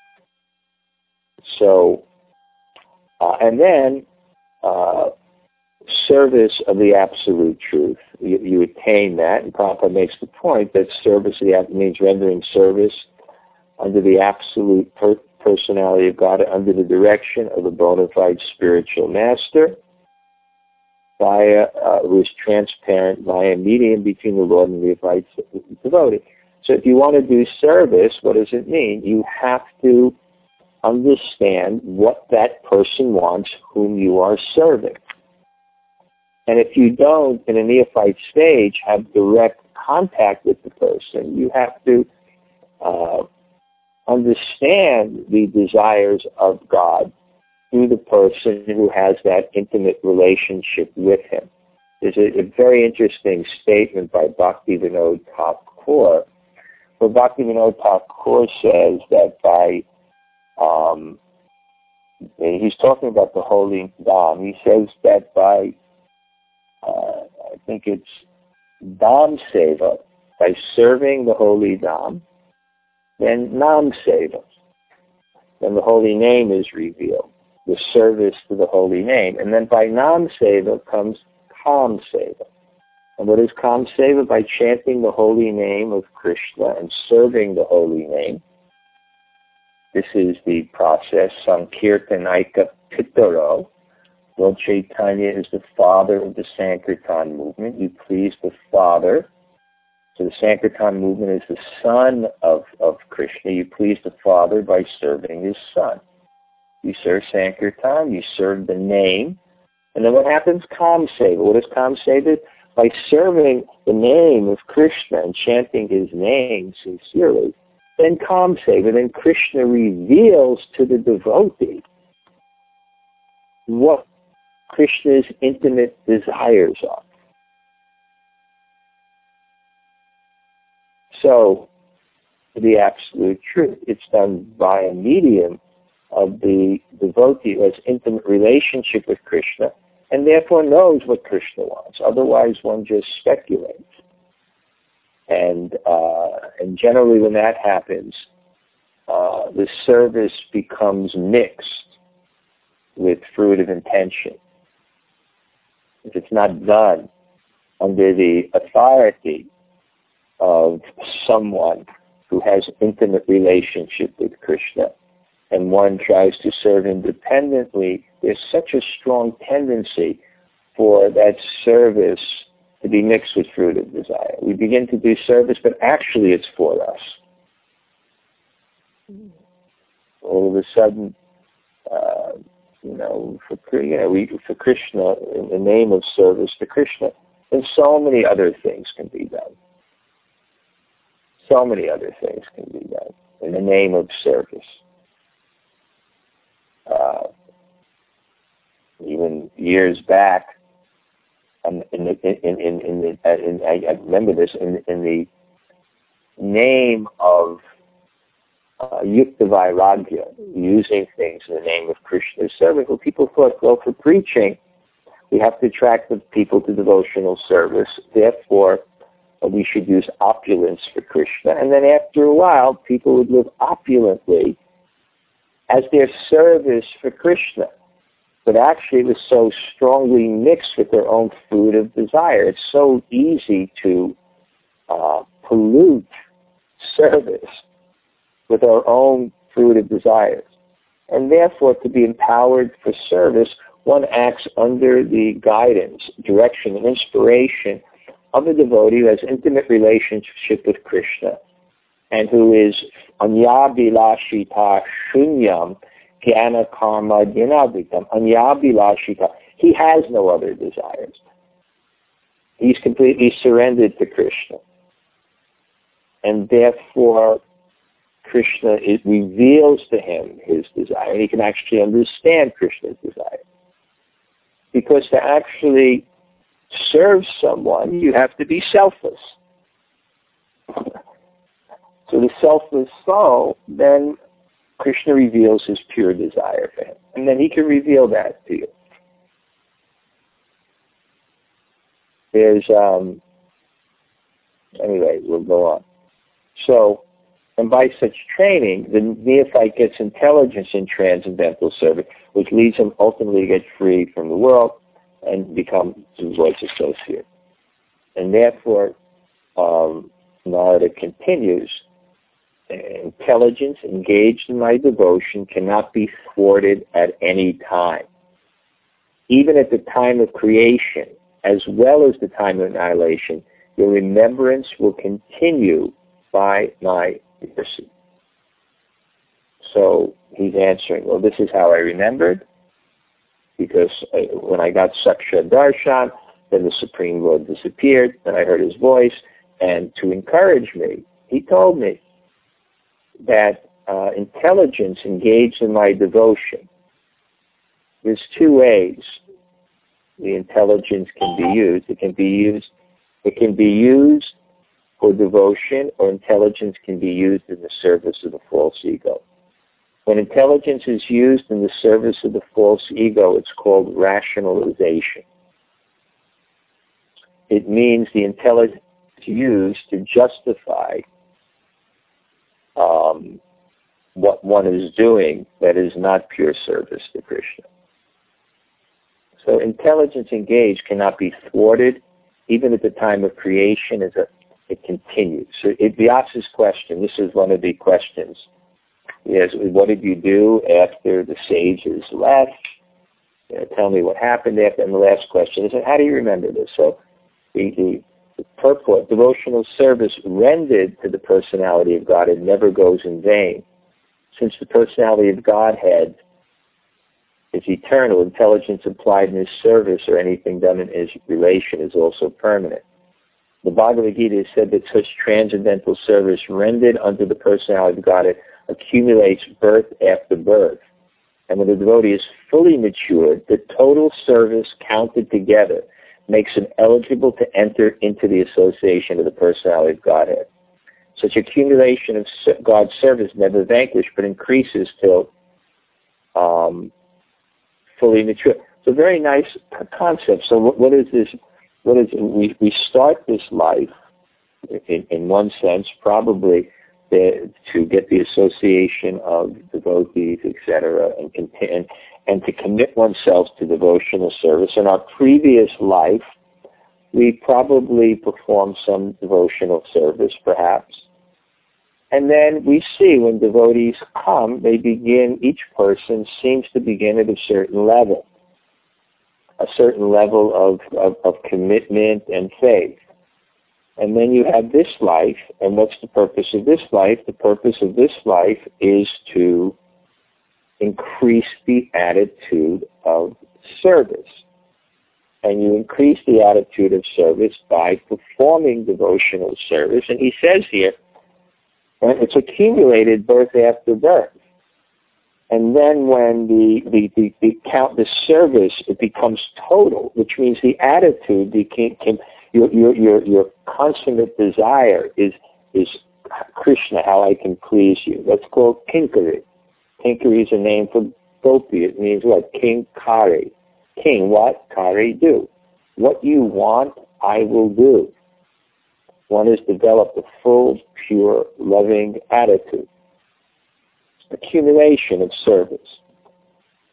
[SPEAKER 1] So, and then service of the absolute truth. You attain that, and Prabhupada makes the point that service of the means rendering service under the absolute personality of God, under the direction of a bona fide spiritual master, who is transparent, via a medium between the Lord and the neophyte devotee. So if you want to do service, what does it mean? You have to understand what that person wants whom you are serving. And if you don't, in a neophyte stage, have direct contact with the person, you have to understand the desires of God through the person who has that intimate relationship with him. There's a very interesting statement by Bhaktivinoda Thakur, where Bhaktivinoda Thakur says that he's talking about the holy Dham. He says that by I think it's Dham Seva, by serving the holy Dham, then Nam Seva, then the holy name is revealed, the service to the holy name. And then by Nam Seva comes Kam Seva. And what is Kam Seva? By chanting the holy name of Krishna and serving the holy name. This is the process, Sankirtanaika Pitaro. Lord Chaitanya is the father of the Sankirtan movement. You please the father. So the Sankirtan movement is the son of Krishna. You please the father by serving his son. You serve Sankirtan, you serve the name. And then what happens? Kam Seva. What is Kam Seva? By serving the name of Krishna and chanting his name sincerely, then Kam Seva, then Krishna reveals to the devotee what Krishna's intimate desires are. So, the absolute truth, it's done by a medium of the devotee who has intimate relationship with Krishna and therefore knows what Krishna wants. Otherwise, one just speculates. And generally when that happens, the service becomes mixed with fruitive intention. If it's not done under the authority of someone who has intimate relationship with Krishna, and one tries to serve independently, there's such a strong tendency for that service to be mixed with fruitive desire. We begin to do service, but actually it's for us. All of a sudden, for Krishna, in the name of service to Krishna, and so many other things can be done. So many other things can be done in the name of service. Even years back, I remember this, in the name of Yukta Vairagya, using things in the name of Krishna's service. Well, people thought, well, for preaching, we have to attract the people to devotional service. Therefore, we should use opulence for Krishna. And then after a while, people would live opulently as their service for Krishna. but actually it was so strongly mixed with their own fruit of desire. It's so easy to pollute service with our own fruit of desires. And therefore, to be empowered for service, one acts under the guidance, direction, and inspiration of a devotee who has intimate relationship with Krishna and who is anyabilashita shunyam jnana karma dhyanavitam. Anyabilashita. He has no other desires. He's completely surrendered to Krishna. And therefore, Krishna reveals to him his desire. And he can actually understand Krishna's desire. Because to actually serve someone, you have to be selfless. So the selfless soul, then Krishna reveals his pure desire for him. And then he can reveal that to you. There's, anyway, we'll go on. So, and by such training, the neophyte gets intelligence in transcendental service, which leads him ultimately to get free from the world and become the Lord's associate. And therefore, Narada continues, intelligence engaged in my devotion cannot be thwarted at any time. Even at the time of creation, as well as the time of annihilation, your remembrance will continue by my mercy. So he's answering, well, this is how I remembered, because when I got Saksha Darshan, then the Supreme Lord disappeared, then I heard his voice, and to encourage me, he told me that intelligence engaged in my devotion, there's two ways the intelligence can be used. It can be used for devotion, or intelligence can be used in the service of the false ego. When intelligence is used in the service of the false ego, it's called rationalization. It means the intelligence is used to justify what one is doing that is not pure service to Krishna. So intelligence engaged cannot be thwarted, even at the time of creation. It continues. So Vyasa's question, this is one of the questions. Yes, what did you do after the sages left? Tell me what happened after. And the last question is, how do you remember this? So the purport, devotional service rendered to the personality of Godhead never goes in vain. Since the personality of Godhead is eternal, intelligence applied in his service or anything done in his relation is also permanent. The Bhagavad Gita has said that such transcendental service rendered unto the personality of Godhead accumulates birth after birth. And when the devotee is fully matured, the total service counted together makes him eligible to enter into the association of the personality of Godhead. Such accumulation of God's service never vanquished, but increases till fully mature. It's a very nice concept. So what is this? We start this life, in one sense, probably to get the association of devotees, etc., and to commit oneself to devotional service. In our previous life, we probably performed some devotional service, perhaps. And then we see when devotees come, they begin, each person seems to begin at a certain level of commitment and faith. And then you have this life, and what's the purpose of this life? The purpose of this life is to increase the attitude of service. And you increase the attitude of service by performing devotional service. And he says here, and it's accumulated birth after birth. And then when the service, it becomes total, which means the attitude your consummate desire is Krishna, how I can please you. That's called kinkari. Kinkari is a name for gopi. It means what? King Kari. King, what? Kari, do. What you want, I will do. One has developed a full, pure, loving attitude. Accumulation of service.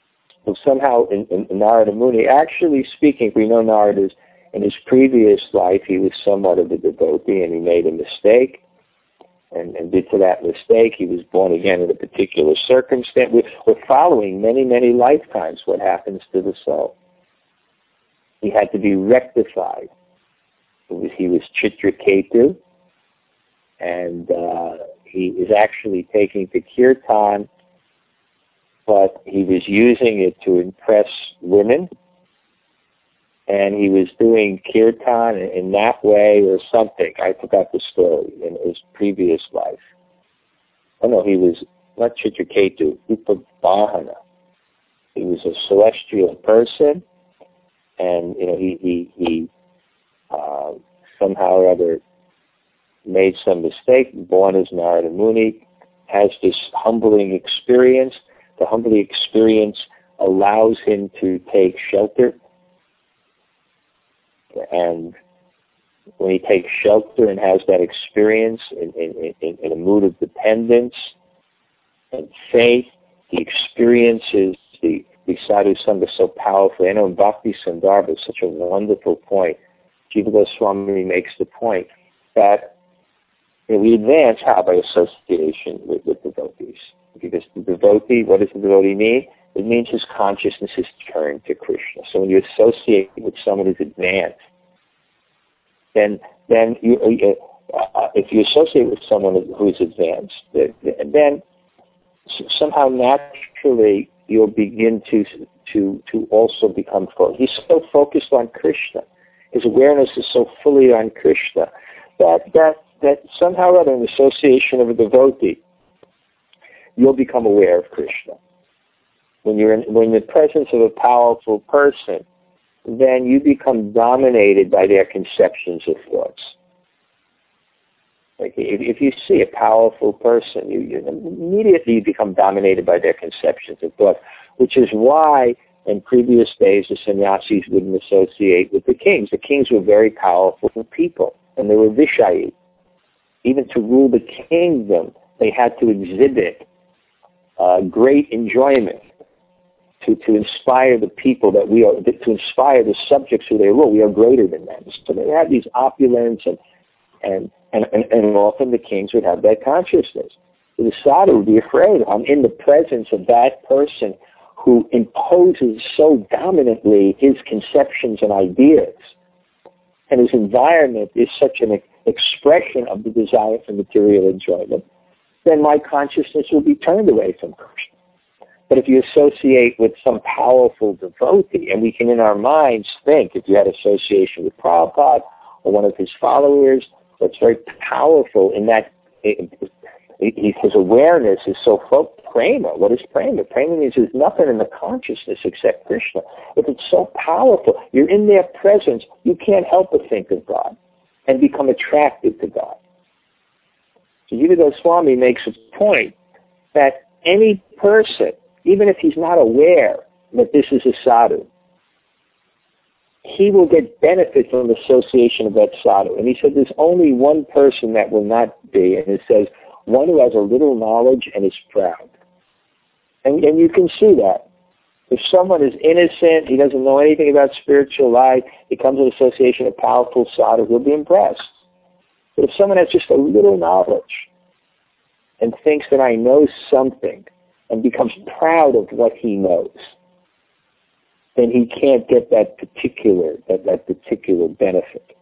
[SPEAKER 1] So somehow in Narada Muni, actually speaking, we know Narada in his previous life, he was somewhat of a devotee and he made a mistake. And due to that mistake, he was born again in a particular circumstance. We're following many, many lifetimes what happens to the soul. He had to be rectified. He was Chitraketu, and he is actually taking the kirtan, but he was using it to impress women, and he was doing kirtan in that way or something. I forgot the story in his previous life. Oh no, he was not Chitraketu, Upavahana. He was a celestial person, and he somehow or other made some mistake, born as Narada Muni, has this humbling experience. The humbling experience allows him to take shelter. And when he takes shelter and has that experience in a mood of dependence and faith, he experiences the Sadhu Sangha so powerfully. I know in Bhakti Sandarbha is such a wonderful point. Jiva Goswami makes the point that we advance how? By association with devotees. Because the devotee, what does the devotee mean? It means his consciousness is turned to Krishna. So when you associate with someone who's advanced, then you, if you associate with someone who is advanced, then somehow naturally you'll begin to also become focused. He's so focused on Krishna. His awareness is so fully on Krishna that somehow or other in association of a devotee, you'll become aware of Krishna. When you're in the presence of a powerful person, then you become dominated by their conceptions of thoughts. Like if you see a powerful person, you immediately become dominated by their conceptions of thought, which is why in previous days the sannyasis wouldn't associate with the kings. The kings were very powerful people, and they were Vishayi. Even to rule the kingdom, they had to exhibit great enjoyment to inspire the people that we are, to inspire the subjects who they rule. We are greater than them. So they had these opulence, and often the kings would have that consciousness. So the sadhu would be afraid. I'm in the presence of that person who imposes so dominantly his conceptions and ideas, and his environment is such an expression of the desire for material enjoyment, then my consciousness will be turned away from Krishna. But if you associate with some powerful devotee, and we can in our minds think, if you had association with Prabhupada or one of his followers, that's very powerful in that his awareness is so focused. Prema, what is prema? Prema means there's nothing in the consciousness except Krishna. If it's so powerful, you're in their presence, you can't help but think of God and become attracted to God. So Jiva Goswami makes a point that any person, even if he's not aware that this is a sadhu, he will get benefit from the association of that sadhu. And he said there's only one person that will not be, and it says one who has a little knowledge and is proud. And you can see that. If someone is innocent, he doesn't know anything about spiritual life, he comes in association of powerful sadhu, he'll be impressed. But if someone has just a little knowledge and thinks that I know something and becomes proud of what he knows, then he can't get that particular benefit.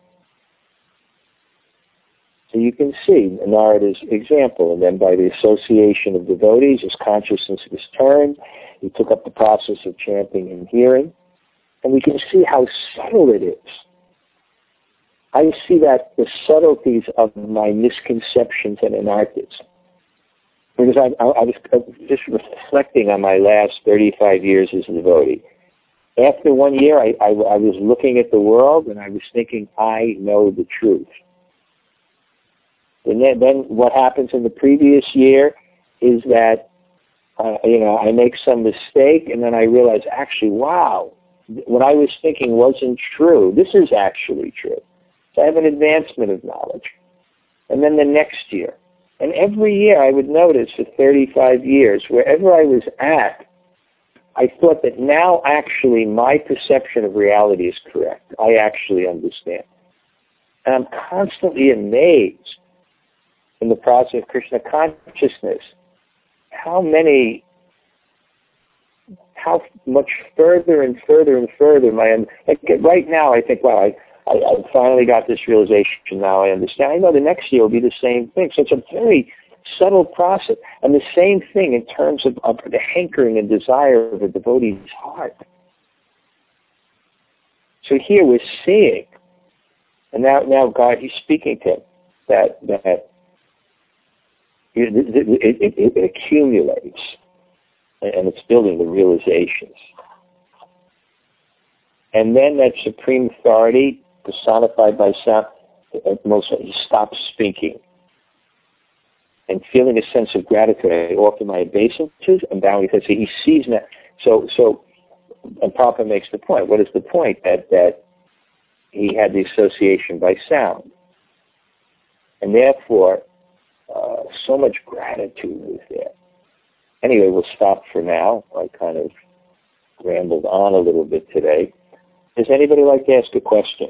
[SPEAKER 1] So you can see Narada's example, and then by the association of devotees, his consciousness was turned. He took up the process of chanting and hearing, and we can see how subtle it is. I see that the subtleties of my misconceptions and anarchism. Because I was just reflecting on my last 35 years as a devotee. After 1 year, I was looking at the world, and I was thinking, I know the truth. And then what happens in the previous year is that, I make some mistake, and then I realize, actually, wow, what I was thinking wasn't true. This is actually true. So I have an advancement of knowledge. And then the next year. And every year I would notice for 35 years, wherever I was at, I thought that now actually my perception of reality is correct. I actually understand. And I'm constantly amazed in the process of Krishna consciousness how much further and further and further right now I think, wow, I finally got this realization, now I understand. I know the next year will be the same thing. So it's a very subtle process. And the same thing in terms of the hankering and desire of a devotee's heart. So here we're seeing, and now God, He's speaking to him, that it accumulates, and it's building the realizations. And then that supreme authority, personified by sound, he stops speaking. And feeling a sense of gratitude, I offer my obeisances and bowing his head. So he sees that. So, and Prabhupada makes the point. What is the point? That he had the association by sound. And therefore, so much gratitude was there. Anyway, we'll stop for now. I kind of rambled on a little bit today. Does anybody like to ask a question?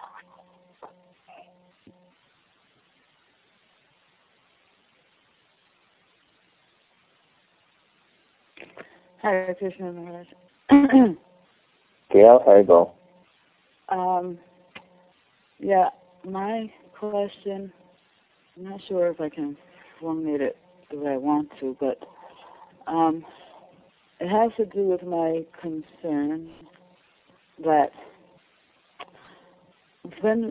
[SPEAKER 2] Hare Krishna Maharaj.
[SPEAKER 1] Yeah, Haribo.
[SPEAKER 2] Yeah, my question, I'm not sure if I can formulate it the way I want to, but it has to do with my concern that when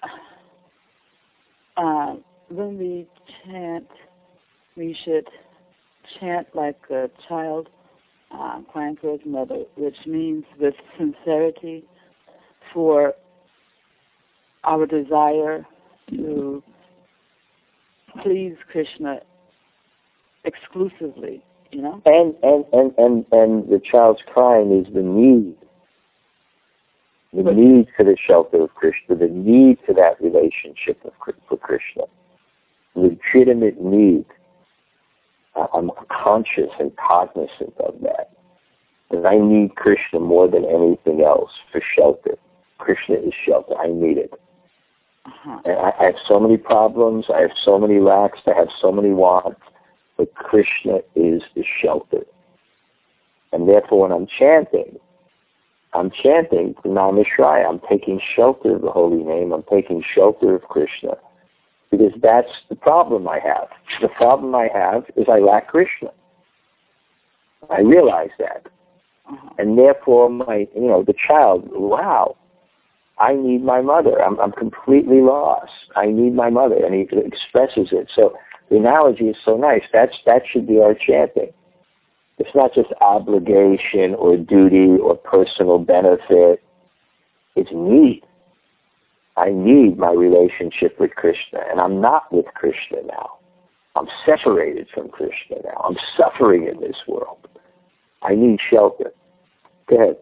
[SPEAKER 2] we chant, we should chant like a child crying for his mother, which means with sincerity for our desire to please Krishna exclusively, you know?
[SPEAKER 1] And the child's crying is the need. The need for the shelter of Krishna, the need for that relationship for Krishna. Legitimate need. I'm conscious and cognizant of that. And I need Krishna more than anything else for shelter. Krishna is shelter. I need it.
[SPEAKER 2] Uh-huh.
[SPEAKER 1] And I have so many problems. I have so many lacks. I have so many wants. But Krishna is the shelter. And therefore, when I'm chanting the Namah-Shivaya. I'm taking shelter of the holy name. I'm taking shelter of Krishna. Because that's the problem I have. The problem I have is I lack Krishna. I realize that.
[SPEAKER 2] Uh-huh.
[SPEAKER 1] And therefore, the child, wow, I need my mother. I'm completely lost. I need my mother. And he expresses it. So the analogy is so nice. That should be our chanting. It's not just obligation or duty or personal benefit. It's need. I need my relationship with Krishna, and I'm not with Krishna now. I'm separated from Krishna now. I'm suffering in this world. I need shelter. Go ahead.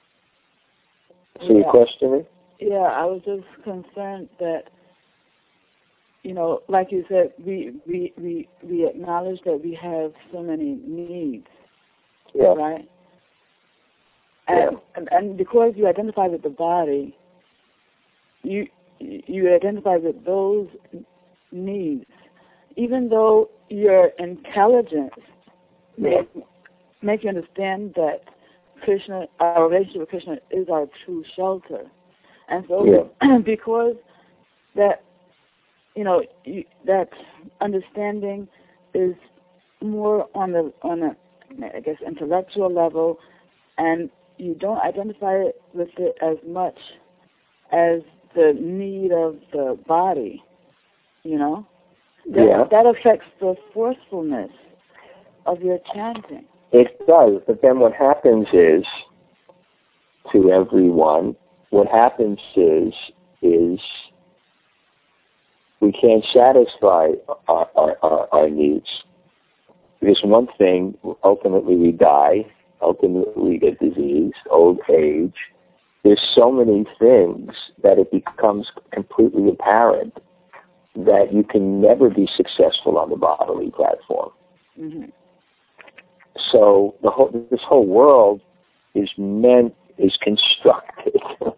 [SPEAKER 1] So you question me?
[SPEAKER 2] Yeah, I was just concerned that, like you said, we acknowledge that we have so many needs,
[SPEAKER 1] yeah.
[SPEAKER 2] right? And because you identify with the body, you identify with those needs, even though your intelligence make you understand that Krishna, our relationship with Krishna, is our true shelter, and so because that that understanding is more on a I guess intellectual level, and you don't identify with it as much as the need of the body, that affects the forcefulness of your chanting.
[SPEAKER 1] It does, but then what happens is, to everyone, we can't satisfy our needs. Because one thing, ultimately we die, ultimately we get disease, old age. There's so many things that it becomes completely apparent that you can never be successful on the bodily platform.
[SPEAKER 2] Mm-hmm.
[SPEAKER 1] So this whole world is constructed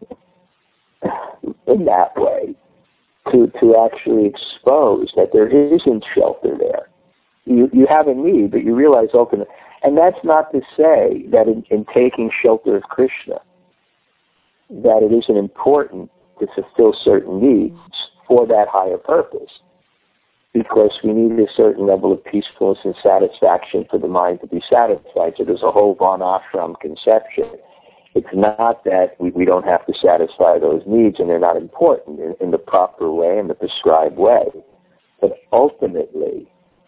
[SPEAKER 1] in that way to actually expose that there isn't shelter there. You have a need, but you realize ultimately, and that's not to say that in taking shelter of Krishna, that it isn't important to fulfill certain needs for that higher purpose, because we need a certain level of peacefulness and satisfaction for the mind to be satisfied. So there's a whole Varnashram conception. It's not that we don't have to satisfy those needs and they're not important in the proper way, in the prescribed way. But ultimately,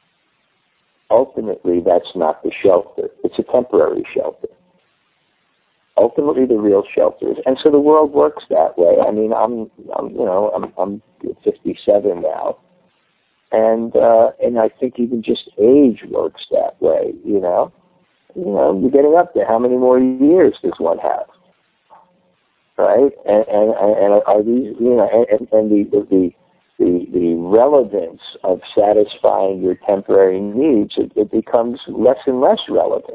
[SPEAKER 1] that's not the shelter. It's a temporary shelter. Ultimately, the real shelter is, and so the world works that way. I mean, I'm 57 now, and I think even just age works that way. You're getting up there. How many more years does one have? Right? And are these, the relevance of satisfying your temporary needs, it becomes less and less relevant.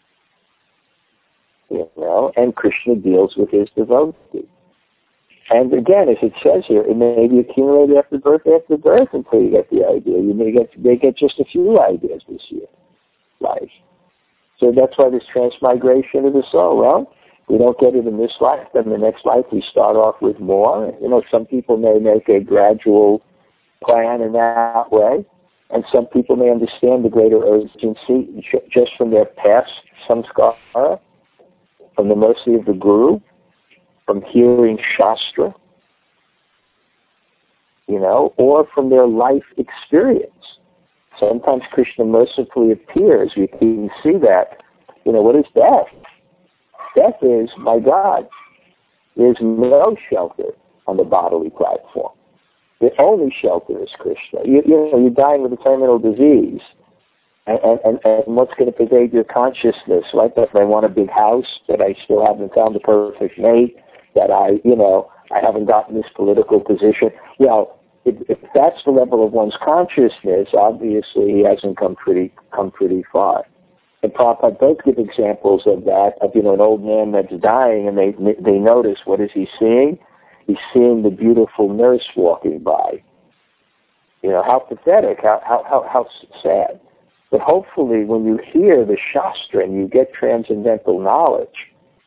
[SPEAKER 1] And Krishna deals with his devotee. And again, as it says here, it may be accumulated after birth until you get the idea. You may get just a few ideas this year, life. So that's why this transmigration of the soul. Well, we don't get it in this life, then in the next life we start off with more. Some people may make a gradual plan in that way, and some people may understand the greater urgency just from their past samskara, from the mercy of the Guru, from hearing Shastra, or from their life experience. Sometimes Krishna mercifully appears. We can see that. What is death? Death is, my God, there's no shelter on the bodily platform. The only shelter is Krishna. You're dying with a terminal disease. And what's going to pervade your consciousness? Like that I want a big house, that I still haven't found the perfect mate, that I haven't gotten this political position. Well, if that's the level of one's consciousness, obviously he hasn't come pretty far. And Prabhupada does give examples of that, of an old man that's dying, and they notice, what is he seeing? He's seeing the beautiful nurse walking by. How pathetic, how sad. But hopefully when you hear the Shastra and you get transcendental knowledge,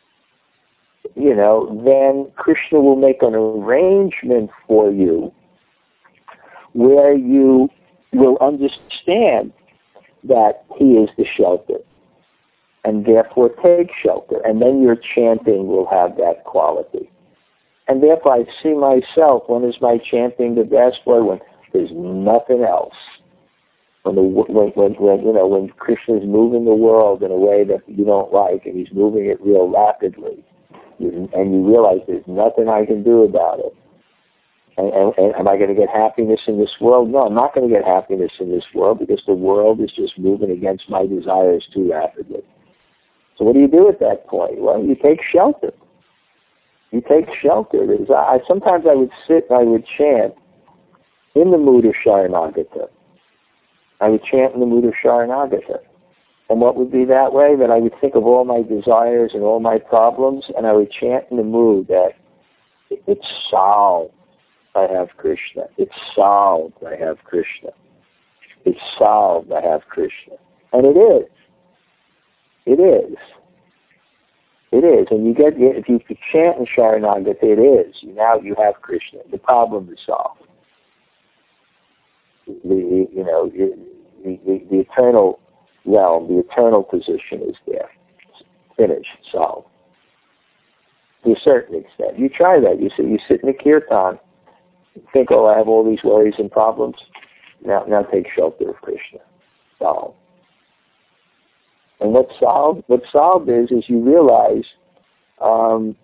[SPEAKER 1] then Krishna will make an arrangement for you where you will understand that he is the shelter, and therefore take shelter. And then your chanting will have that quality. And therefore I see myself, when is my chanting the best? When there's nothing else. When Krishna is moving the world in a way that you don't like, and he's moving it real rapidly, and you realize there's nothing I can do about it. And am I going to get happiness in this world? No, I'm not going to get happiness in this world, because the world is just moving against my desires too rapidly. So what do you do at that point? Well, you take shelter. You take shelter. Sometimes I would sit and I would chant in the mood of Sharanagata. I would chant in the mood of Sharanagata. And what would be that way? That I would think of all my desires and all my problems, and I would chant in the mood that it's solved. I have Krishna. It's solved. I have Krishna. It's solved. I have Krishna. And it is. It is. It is. And if you chant in Sharanagata, it is. Now you have Krishna. The problem is solved. The eternal realm, the eternal position is there. Finished. Solved. To a certain extent. You try that. You sit in a kirtan. Think, I have all these worries and problems. Now take shelter of Krishna. Solved. And what's solved? What's solved is you realize, I've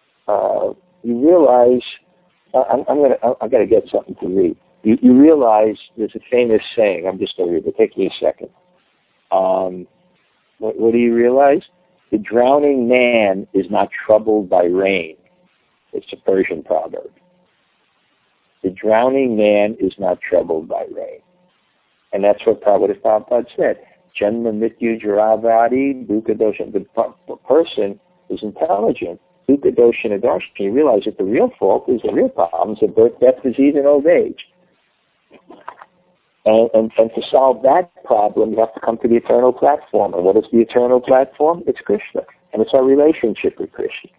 [SPEAKER 1] got to get something to read. You realize there's a famous saying. I'm just going to read it. Take me a second. What do you realize? The drowning man is not troubled by rain. It's a Persian proverb. The drowning man is not troubled by rain. And that's what Prabhupada said. Janma Mityu Jaravadi Dukkha Dosha. The person is intelligent, Dukkha, Dosha, and Darshan, you realize that the real fault is the real problems of birth, death, disease, and old age. And to solve that problem, you have to come to the eternal platform. And what is the eternal platform? It's Krishna. And it's our relationship with Krishna.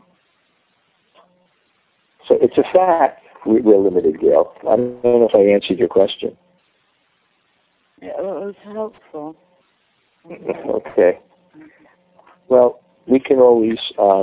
[SPEAKER 1] So it's a fact we're limited, Gail. I don't know if I answered your question.
[SPEAKER 2] Yeah, it was helpful.
[SPEAKER 1] Okay. Well, we can always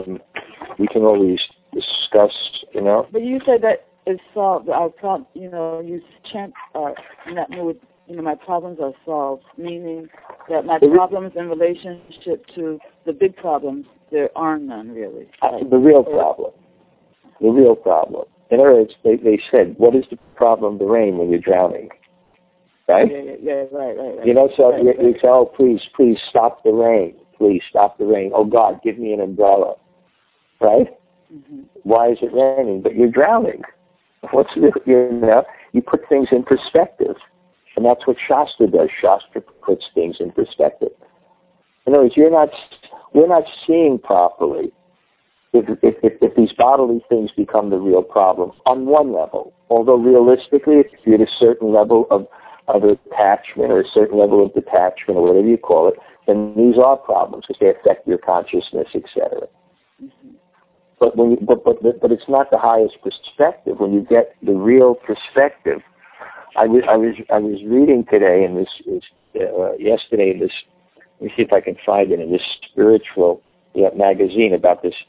[SPEAKER 1] discuss, you know.
[SPEAKER 2] But you said that it's solved. Our problem, you know, you chant in that mood. You know, my problems are solved, meaning that my problems in relationship to the big problems, there are none really.
[SPEAKER 1] The real problem. The real problem. In other words, they said, what is the problem of the rain when you're drowning? Right?
[SPEAKER 2] Yeah, right.
[SPEAKER 1] You know, so
[SPEAKER 2] right,
[SPEAKER 1] you say, oh, please stop the rain. Please stop the rain. Oh, God, give me an umbrella. Right?
[SPEAKER 2] Mm-hmm.
[SPEAKER 1] Why is it raining? But you're drowning. What's the, you know, you put things in perspective. And that's what Shastra does. Shastra puts things in perspective. In other words, we're not seeing properly if these bodily things become the real problem on one level. Although realistically, if you're at a certain level of attachment or a certain level of detachment or whatever you call it, then these are problems because they affect your consciousness, etc.
[SPEAKER 2] Mm-hmm.
[SPEAKER 1] But it's not the highest perspective. When you get the real perspective, I was reading today in this yesterday in this. Let me see if I can find it in this spiritual magazine about this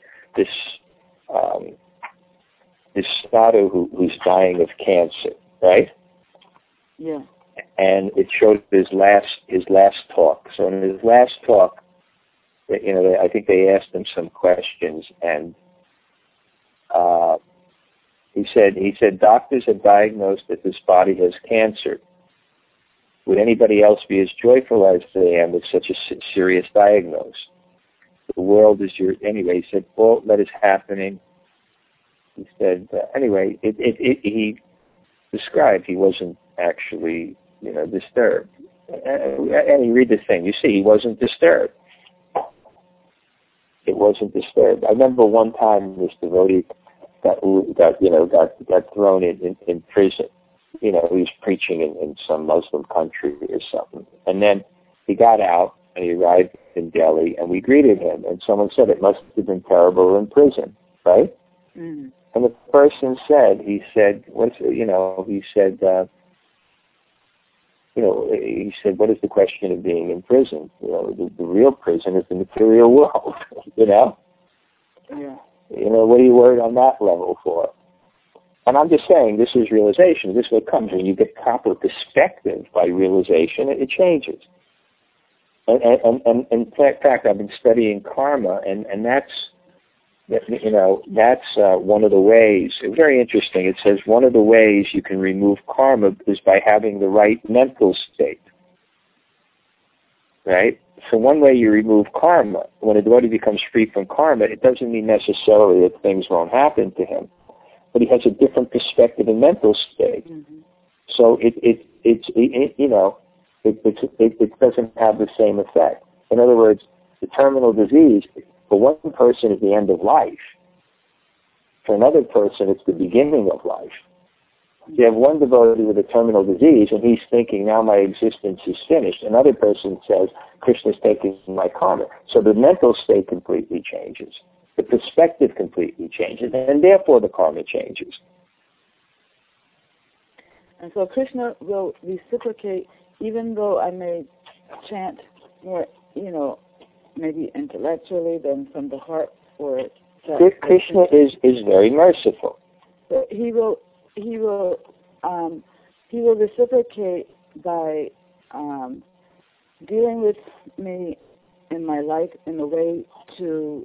[SPEAKER 1] sadhu who's dying of cancer, right?
[SPEAKER 2] Yeah.
[SPEAKER 1] And it showed his last talk. So in his last talk, you know, I think they asked him some questions, and he said, doctors have diagnosed that this body has cancer. Would anybody else be as joyful as they am with such a serious diagnosis? The world is anyway. He said, all that is happening. He said, anyway, he described he wasn't actually, you know, disturbed. And you read the thing, you see, he wasn't disturbed. It wasn't disturbed. I remember one time this devotee got thrown in prison. You know, he was preaching in some Muslim country or something. And then he got out and he arrived in Delhi and we greeted him. And someone said, it must have been terrible in prison, right?
[SPEAKER 2] Mm-hmm.
[SPEAKER 1] And the person said, he said, what is the question of being in prison? You know, the real prison is the material world, you know?
[SPEAKER 2] Yeah.
[SPEAKER 1] You know, what are you worried on that level for? And I'm just saying, this is realization. This is what comes when you get proper perspective by realization. It changes. And in fact, I've been studying karma, and that's one of the ways. It's very interesting. It says one of the ways you can remove karma is by having the right mental state. Right? So one way you remove karma, when a devotee becomes free from karma, it doesn't mean necessarily that things won't happen to him, but he has a different perspective and mental state. Mm-hmm. So it doesn't have the same effect. In other words, the terminal disease, for one person, is the end of life. For another person, it's the beginning of life. You have one devotee with a terminal disease, and he's thinking, now my existence is finished. Another person says, Krishna's taking my karma. So the mental state completely changes. The perspective completely changes, and therefore the karma changes.
[SPEAKER 2] And so Krishna will reciprocate, even though I may chant more, you know, maybe intellectually than from the heart.
[SPEAKER 1] Krishna is very merciful.
[SPEAKER 2] But he will reciprocate by dealing with me in my life in a way to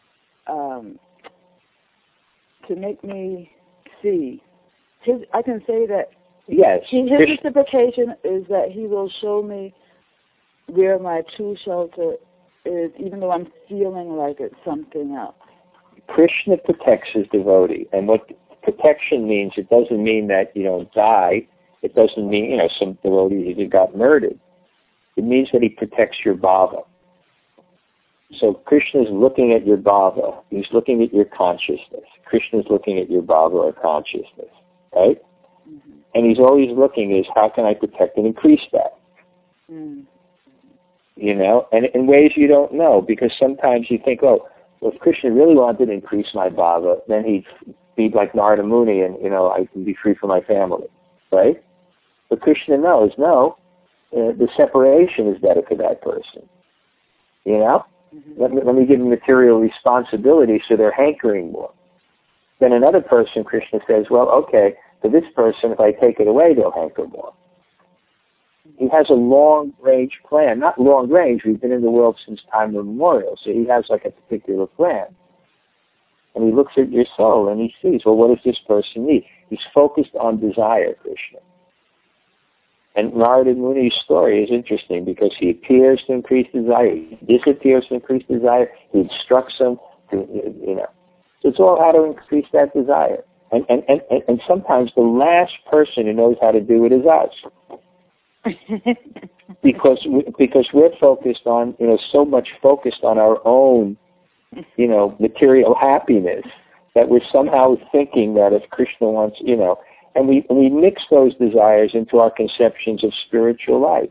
[SPEAKER 2] make me see. I can say that.
[SPEAKER 1] Yes.
[SPEAKER 2] His reciprocation is that he will show me where my true shelter is, even though I'm feeling like it's something else.
[SPEAKER 1] Krishna protects his devotee, and what protection means, it doesn't mean that you don't die. It doesn't mean, you know, some devotee got murdered. It means that he protects your bhava. So Krishna's looking at your bhava. He's looking at your consciousness. Krishna's looking at your bhava or consciousness, right? Mm-hmm. And he's always looking is how can I protect and increase that? Mm. You know, and in ways you don't know, because sometimes you think, oh, well, if Krishna really wanted to increase my bhava, then he'd be like Narada Muni and, you know, I can be free from my family, right? But Krishna knows, no, the separation is better for that person. You know? Mm-hmm. Let me give them material responsibility so they're hankering more. Then another person, Krishna says, well, okay, for this person, if I take it away, they'll hanker more. He has a long-range plan. Not long-range, we've been in the world since time immemorial, so he has like a particular plan. And he looks at your soul and he sees, well, what does this person need? He's focused on desire, Krishna. And Narada Muni's story is interesting because he appears to increase desire, he disappears to increase desire, he instructs them to, you know. So it's all how to increase that desire. And sometimes the last person who knows how to do it is us. because we're focused on, you know, so much focused on our own, you know, material happiness that we're somehow thinking that if Krishna wants, you know, and we mix those desires into our conceptions of spiritual life.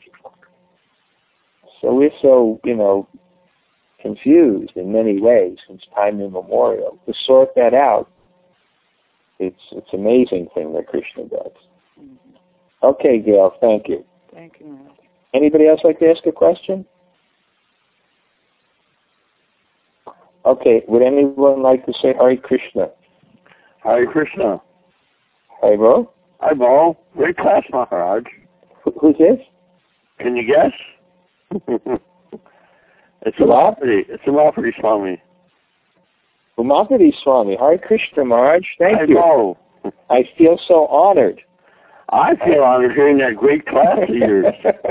[SPEAKER 1] So we're so, you know, confused in many ways since time immemorial. To sort that out, it's an amazing thing that Krishna does. Okay, Gail, thank you.
[SPEAKER 2] Thank you.
[SPEAKER 1] Anybody else like to ask a question? Okay, would anyone like to say Hare Krishna?
[SPEAKER 3] Hare Krishna.
[SPEAKER 1] Hi, Bo.
[SPEAKER 3] Hi, Bo. Great class, Maharaj.
[SPEAKER 1] Who's this?
[SPEAKER 3] Can you guess? It's Umapati Swami.
[SPEAKER 1] Umapati Swami. Hare Krishna, Maharaj. Thank you.
[SPEAKER 3] Bo.
[SPEAKER 1] I feel so honored.
[SPEAKER 3] I feel honored hearing that great class of yours.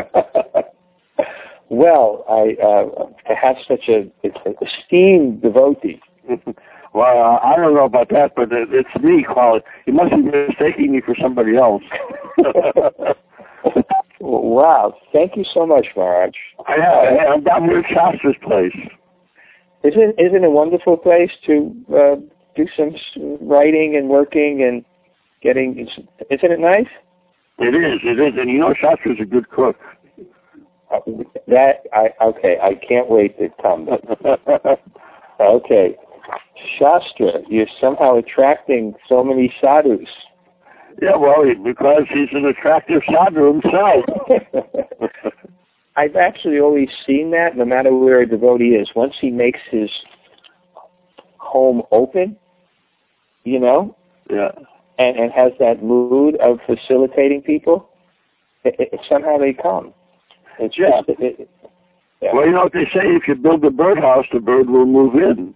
[SPEAKER 1] Well, to have such an esteemed devotee.
[SPEAKER 3] Well, I don't know about that, but it's me, Carl. You must be mistaking me for somebody else.
[SPEAKER 1] Wow. Thank you so much, Maharaj.
[SPEAKER 3] I'm down near Shastra's place.
[SPEAKER 1] Isn't it a wonderful place to do some writing and working and getting... Isn't it nice?
[SPEAKER 3] It is. And you know Shastra's a good cook.
[SPEAKER 1] I can't wait to come. Okay. Shastra, you're somehow attracting so many sadhus.
[SPEAKER 3] Yeah, well, because he's an attractive sadhu himself.
[SPEAKER 1] I've actually always seen that, no matter where a devotee is. Once he makes his home open, you know,
[SPEAKER 3] yeah,
[SPEAKER 1] and has that mood of facilitating people, somehow they come. It's just... Yeah.
[SPEAKER 3] Well, you know what they say, if you build a birdhouse, the bird will move in.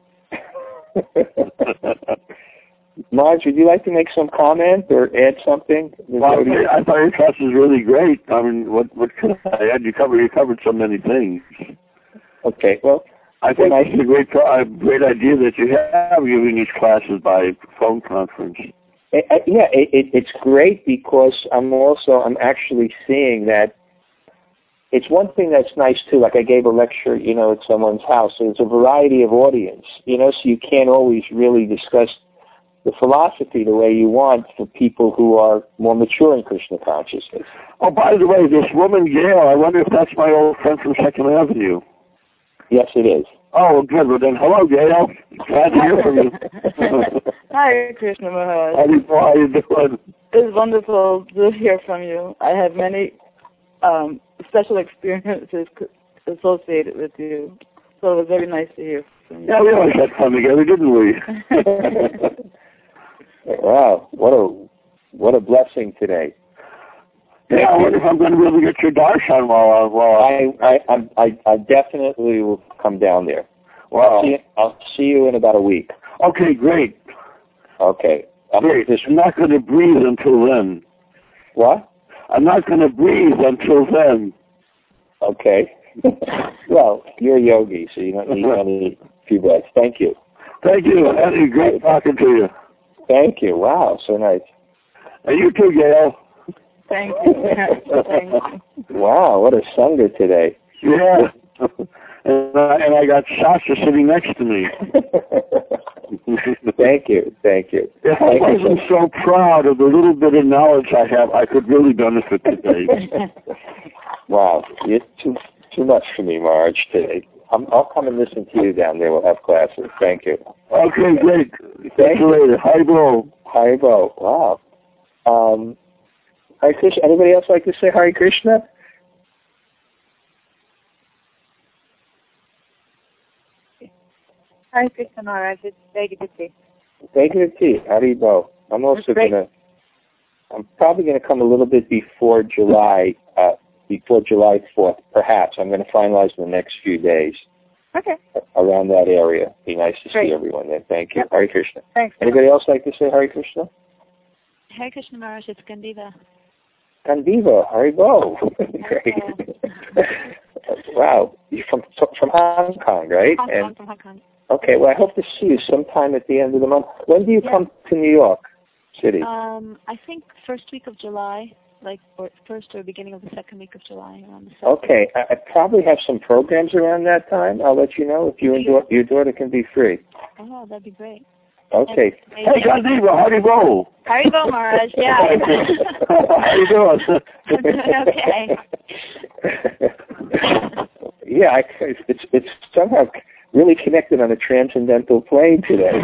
[SPEAKER 1] Marge, would you like to make some comment or add something?
[SPEAKER 3] Well, I thought your class was really great. I mean, what could I add? You covered so many things.
[SPEAKER 1] Okay, well,
[SPEAKER 3] I think it's a great idea that you have giving these classes by phone conference.
[SPEAKER 1] It's great because I'm actually seeing that. It's one thing that's nice, too. Like I gave a lecture, you know, at someone's house. So it's a variety of audience, you know, so you can't always really discuss the philosophy the way you want for people who are more mature in Krishna consciousness.
[SPEAKER 3] Oh, by the way, this woman, Gail, I wonder if that's my old friend from 2nd Avenue.
[SPEAKER 1] Yes, it is.
[SPEAKER 3] Oh, good. Well, then, hello, Gail. Glad to hear from you.
[SPEAKER 2] Hi, Krishna Maharaj.
[SPEAKER 3] How are you doing?
[SPEAKER 2] It's wonderful to hear from you. I have many special experiences associated with you. So it was very nice to hear from you.
[SPEAKER 3] Yeah, we always had fun together, didn't we?
[SPEAKER 1] Wow, what a blessing today.
[SPEAKER 3] Yeah, I wonder if I'm going to be able to get your darshan while
[SPEAKER 1] I definitely will come down there.
[SPEAKER 3] Wow.
[SPEAKER 1] I'll see you in about a week.
[SPEAKER 3] Okay, great.
[SPEAKER 1] Okay.
[SPEAKER 3] Great. I'm not going to breathe until then.
[SPEAKER 1] What?
[SPEAKER 3] I'm not going to breathe until then.
[SPEAKER 1] Okay. Well, you're a yogi, so you don't need any few breaths. Thank you.
[SPEAKER 3] Thank you. Eddie, great talking to you.
[SPEAKER 1] Thank you. Wow, so nice.
[SPEAKER 3] And you too, Gail.
[SPEAKER 2] Thank you. Thank you.
[SPEAKER 1] Wow, what a sangha today.
[SPEAKER 3] Yeah. and I got Sasha sitting next to me.
[SPEAKER 1] Thank you.
[SPEAKER 3] If I wasn't so proud of the little bit of knowledge I have, I could really benefit today.
[SPEAKER 1] Wow, you're too much for me, Marge, today. I'll come and listen to you down there. We'll have classes. Thank you.
[SPEAKER 3] Okay, great. Thank you later. Haribo.
[SPEAKER 1] Haribo. Wow. Hare Krishna. Anybody else like to say Hare Krishna?
[SPEAKER 4] Hare Krishna Maharaj, it's Vegapati.
[SPEAKER 1] Vegapati, Haribo. I'm probably going to come a little bit before July 4th, perhaps. I'm going to finalize in the next few days.
[SPEAKER 4] Okay.
[SPEAKER 1] Around that area. Be nice to see everyone there. Thank you.
[SPEAKER 4] Yep.
[SPEAKER 1] Hare Krishna.
[SPEAKER 4] Thanks.
[SPEAKER 1] Anybody else like to say Hare Krishna?
[SPEAKER 5] Hare Krishna Maharaj, it's Gandiva.
[SPEAKER 1] Gandiva, Haribo. Great. Wow. You're from Hong Kong, right?
[SPEAKER 5] From Hong Kong.
[SPEAKER 1] Okay, well, I hope to see you sometime at the end of the month. When do you come to New York City?
[SPEAKER 5] I think first week of July, or first or beginning of the second week of July, around the 7th.
[SPEAKER 1] Okay, I probably have some programs around that time. I'll let you know if you and your daughter can be free.
[SPEAKER 5] Oh, that'd be great.
[SPEAKER 1] Okay.
[SPEAKER 3] Hey, Gandiva, Haribo.
[SPEAKER 5] Haribo, Maharaj, yeah.
[SPEAKER 3] How you doing?
[SPEAKER 5] I'm doing okay.
[SPEAKER 1] Yeah, it's somehow really connected on a transcendental plane today.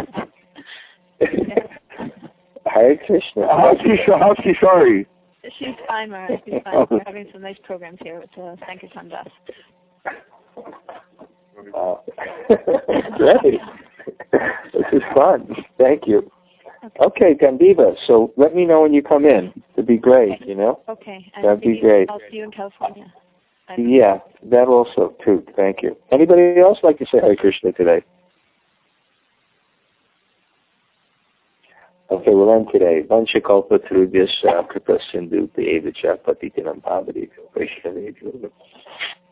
[SPEAKER 1] Hare Krishna.
[SPEAKER 3] How's she sorry?
[SPEAKER 5] She's fine, Maharaj. She's fine. We're having some nice programs here with Sankirtan Das.
[SPEAKER 1] Great. This is fun. Thank you. Okay, Gandiva. So let me know when you come in. It'd be great,
[SPEAKER 5] Okay.
[SPEAKER 1] you know?
[SPEAKER 5] Okay. And
[SPEAKER 1] that'd be great.
[SPEAKER 5] I'll see you in California.
[SPEAKER 1] Yeah, that also, too. Thank you. Anybody else like to say Hare Krishna today? Okay, we'll end today. Vanchakalpa Trubhyasya Kripa Sindhu Devacha Patitinam Pavadika Vaishnavedya.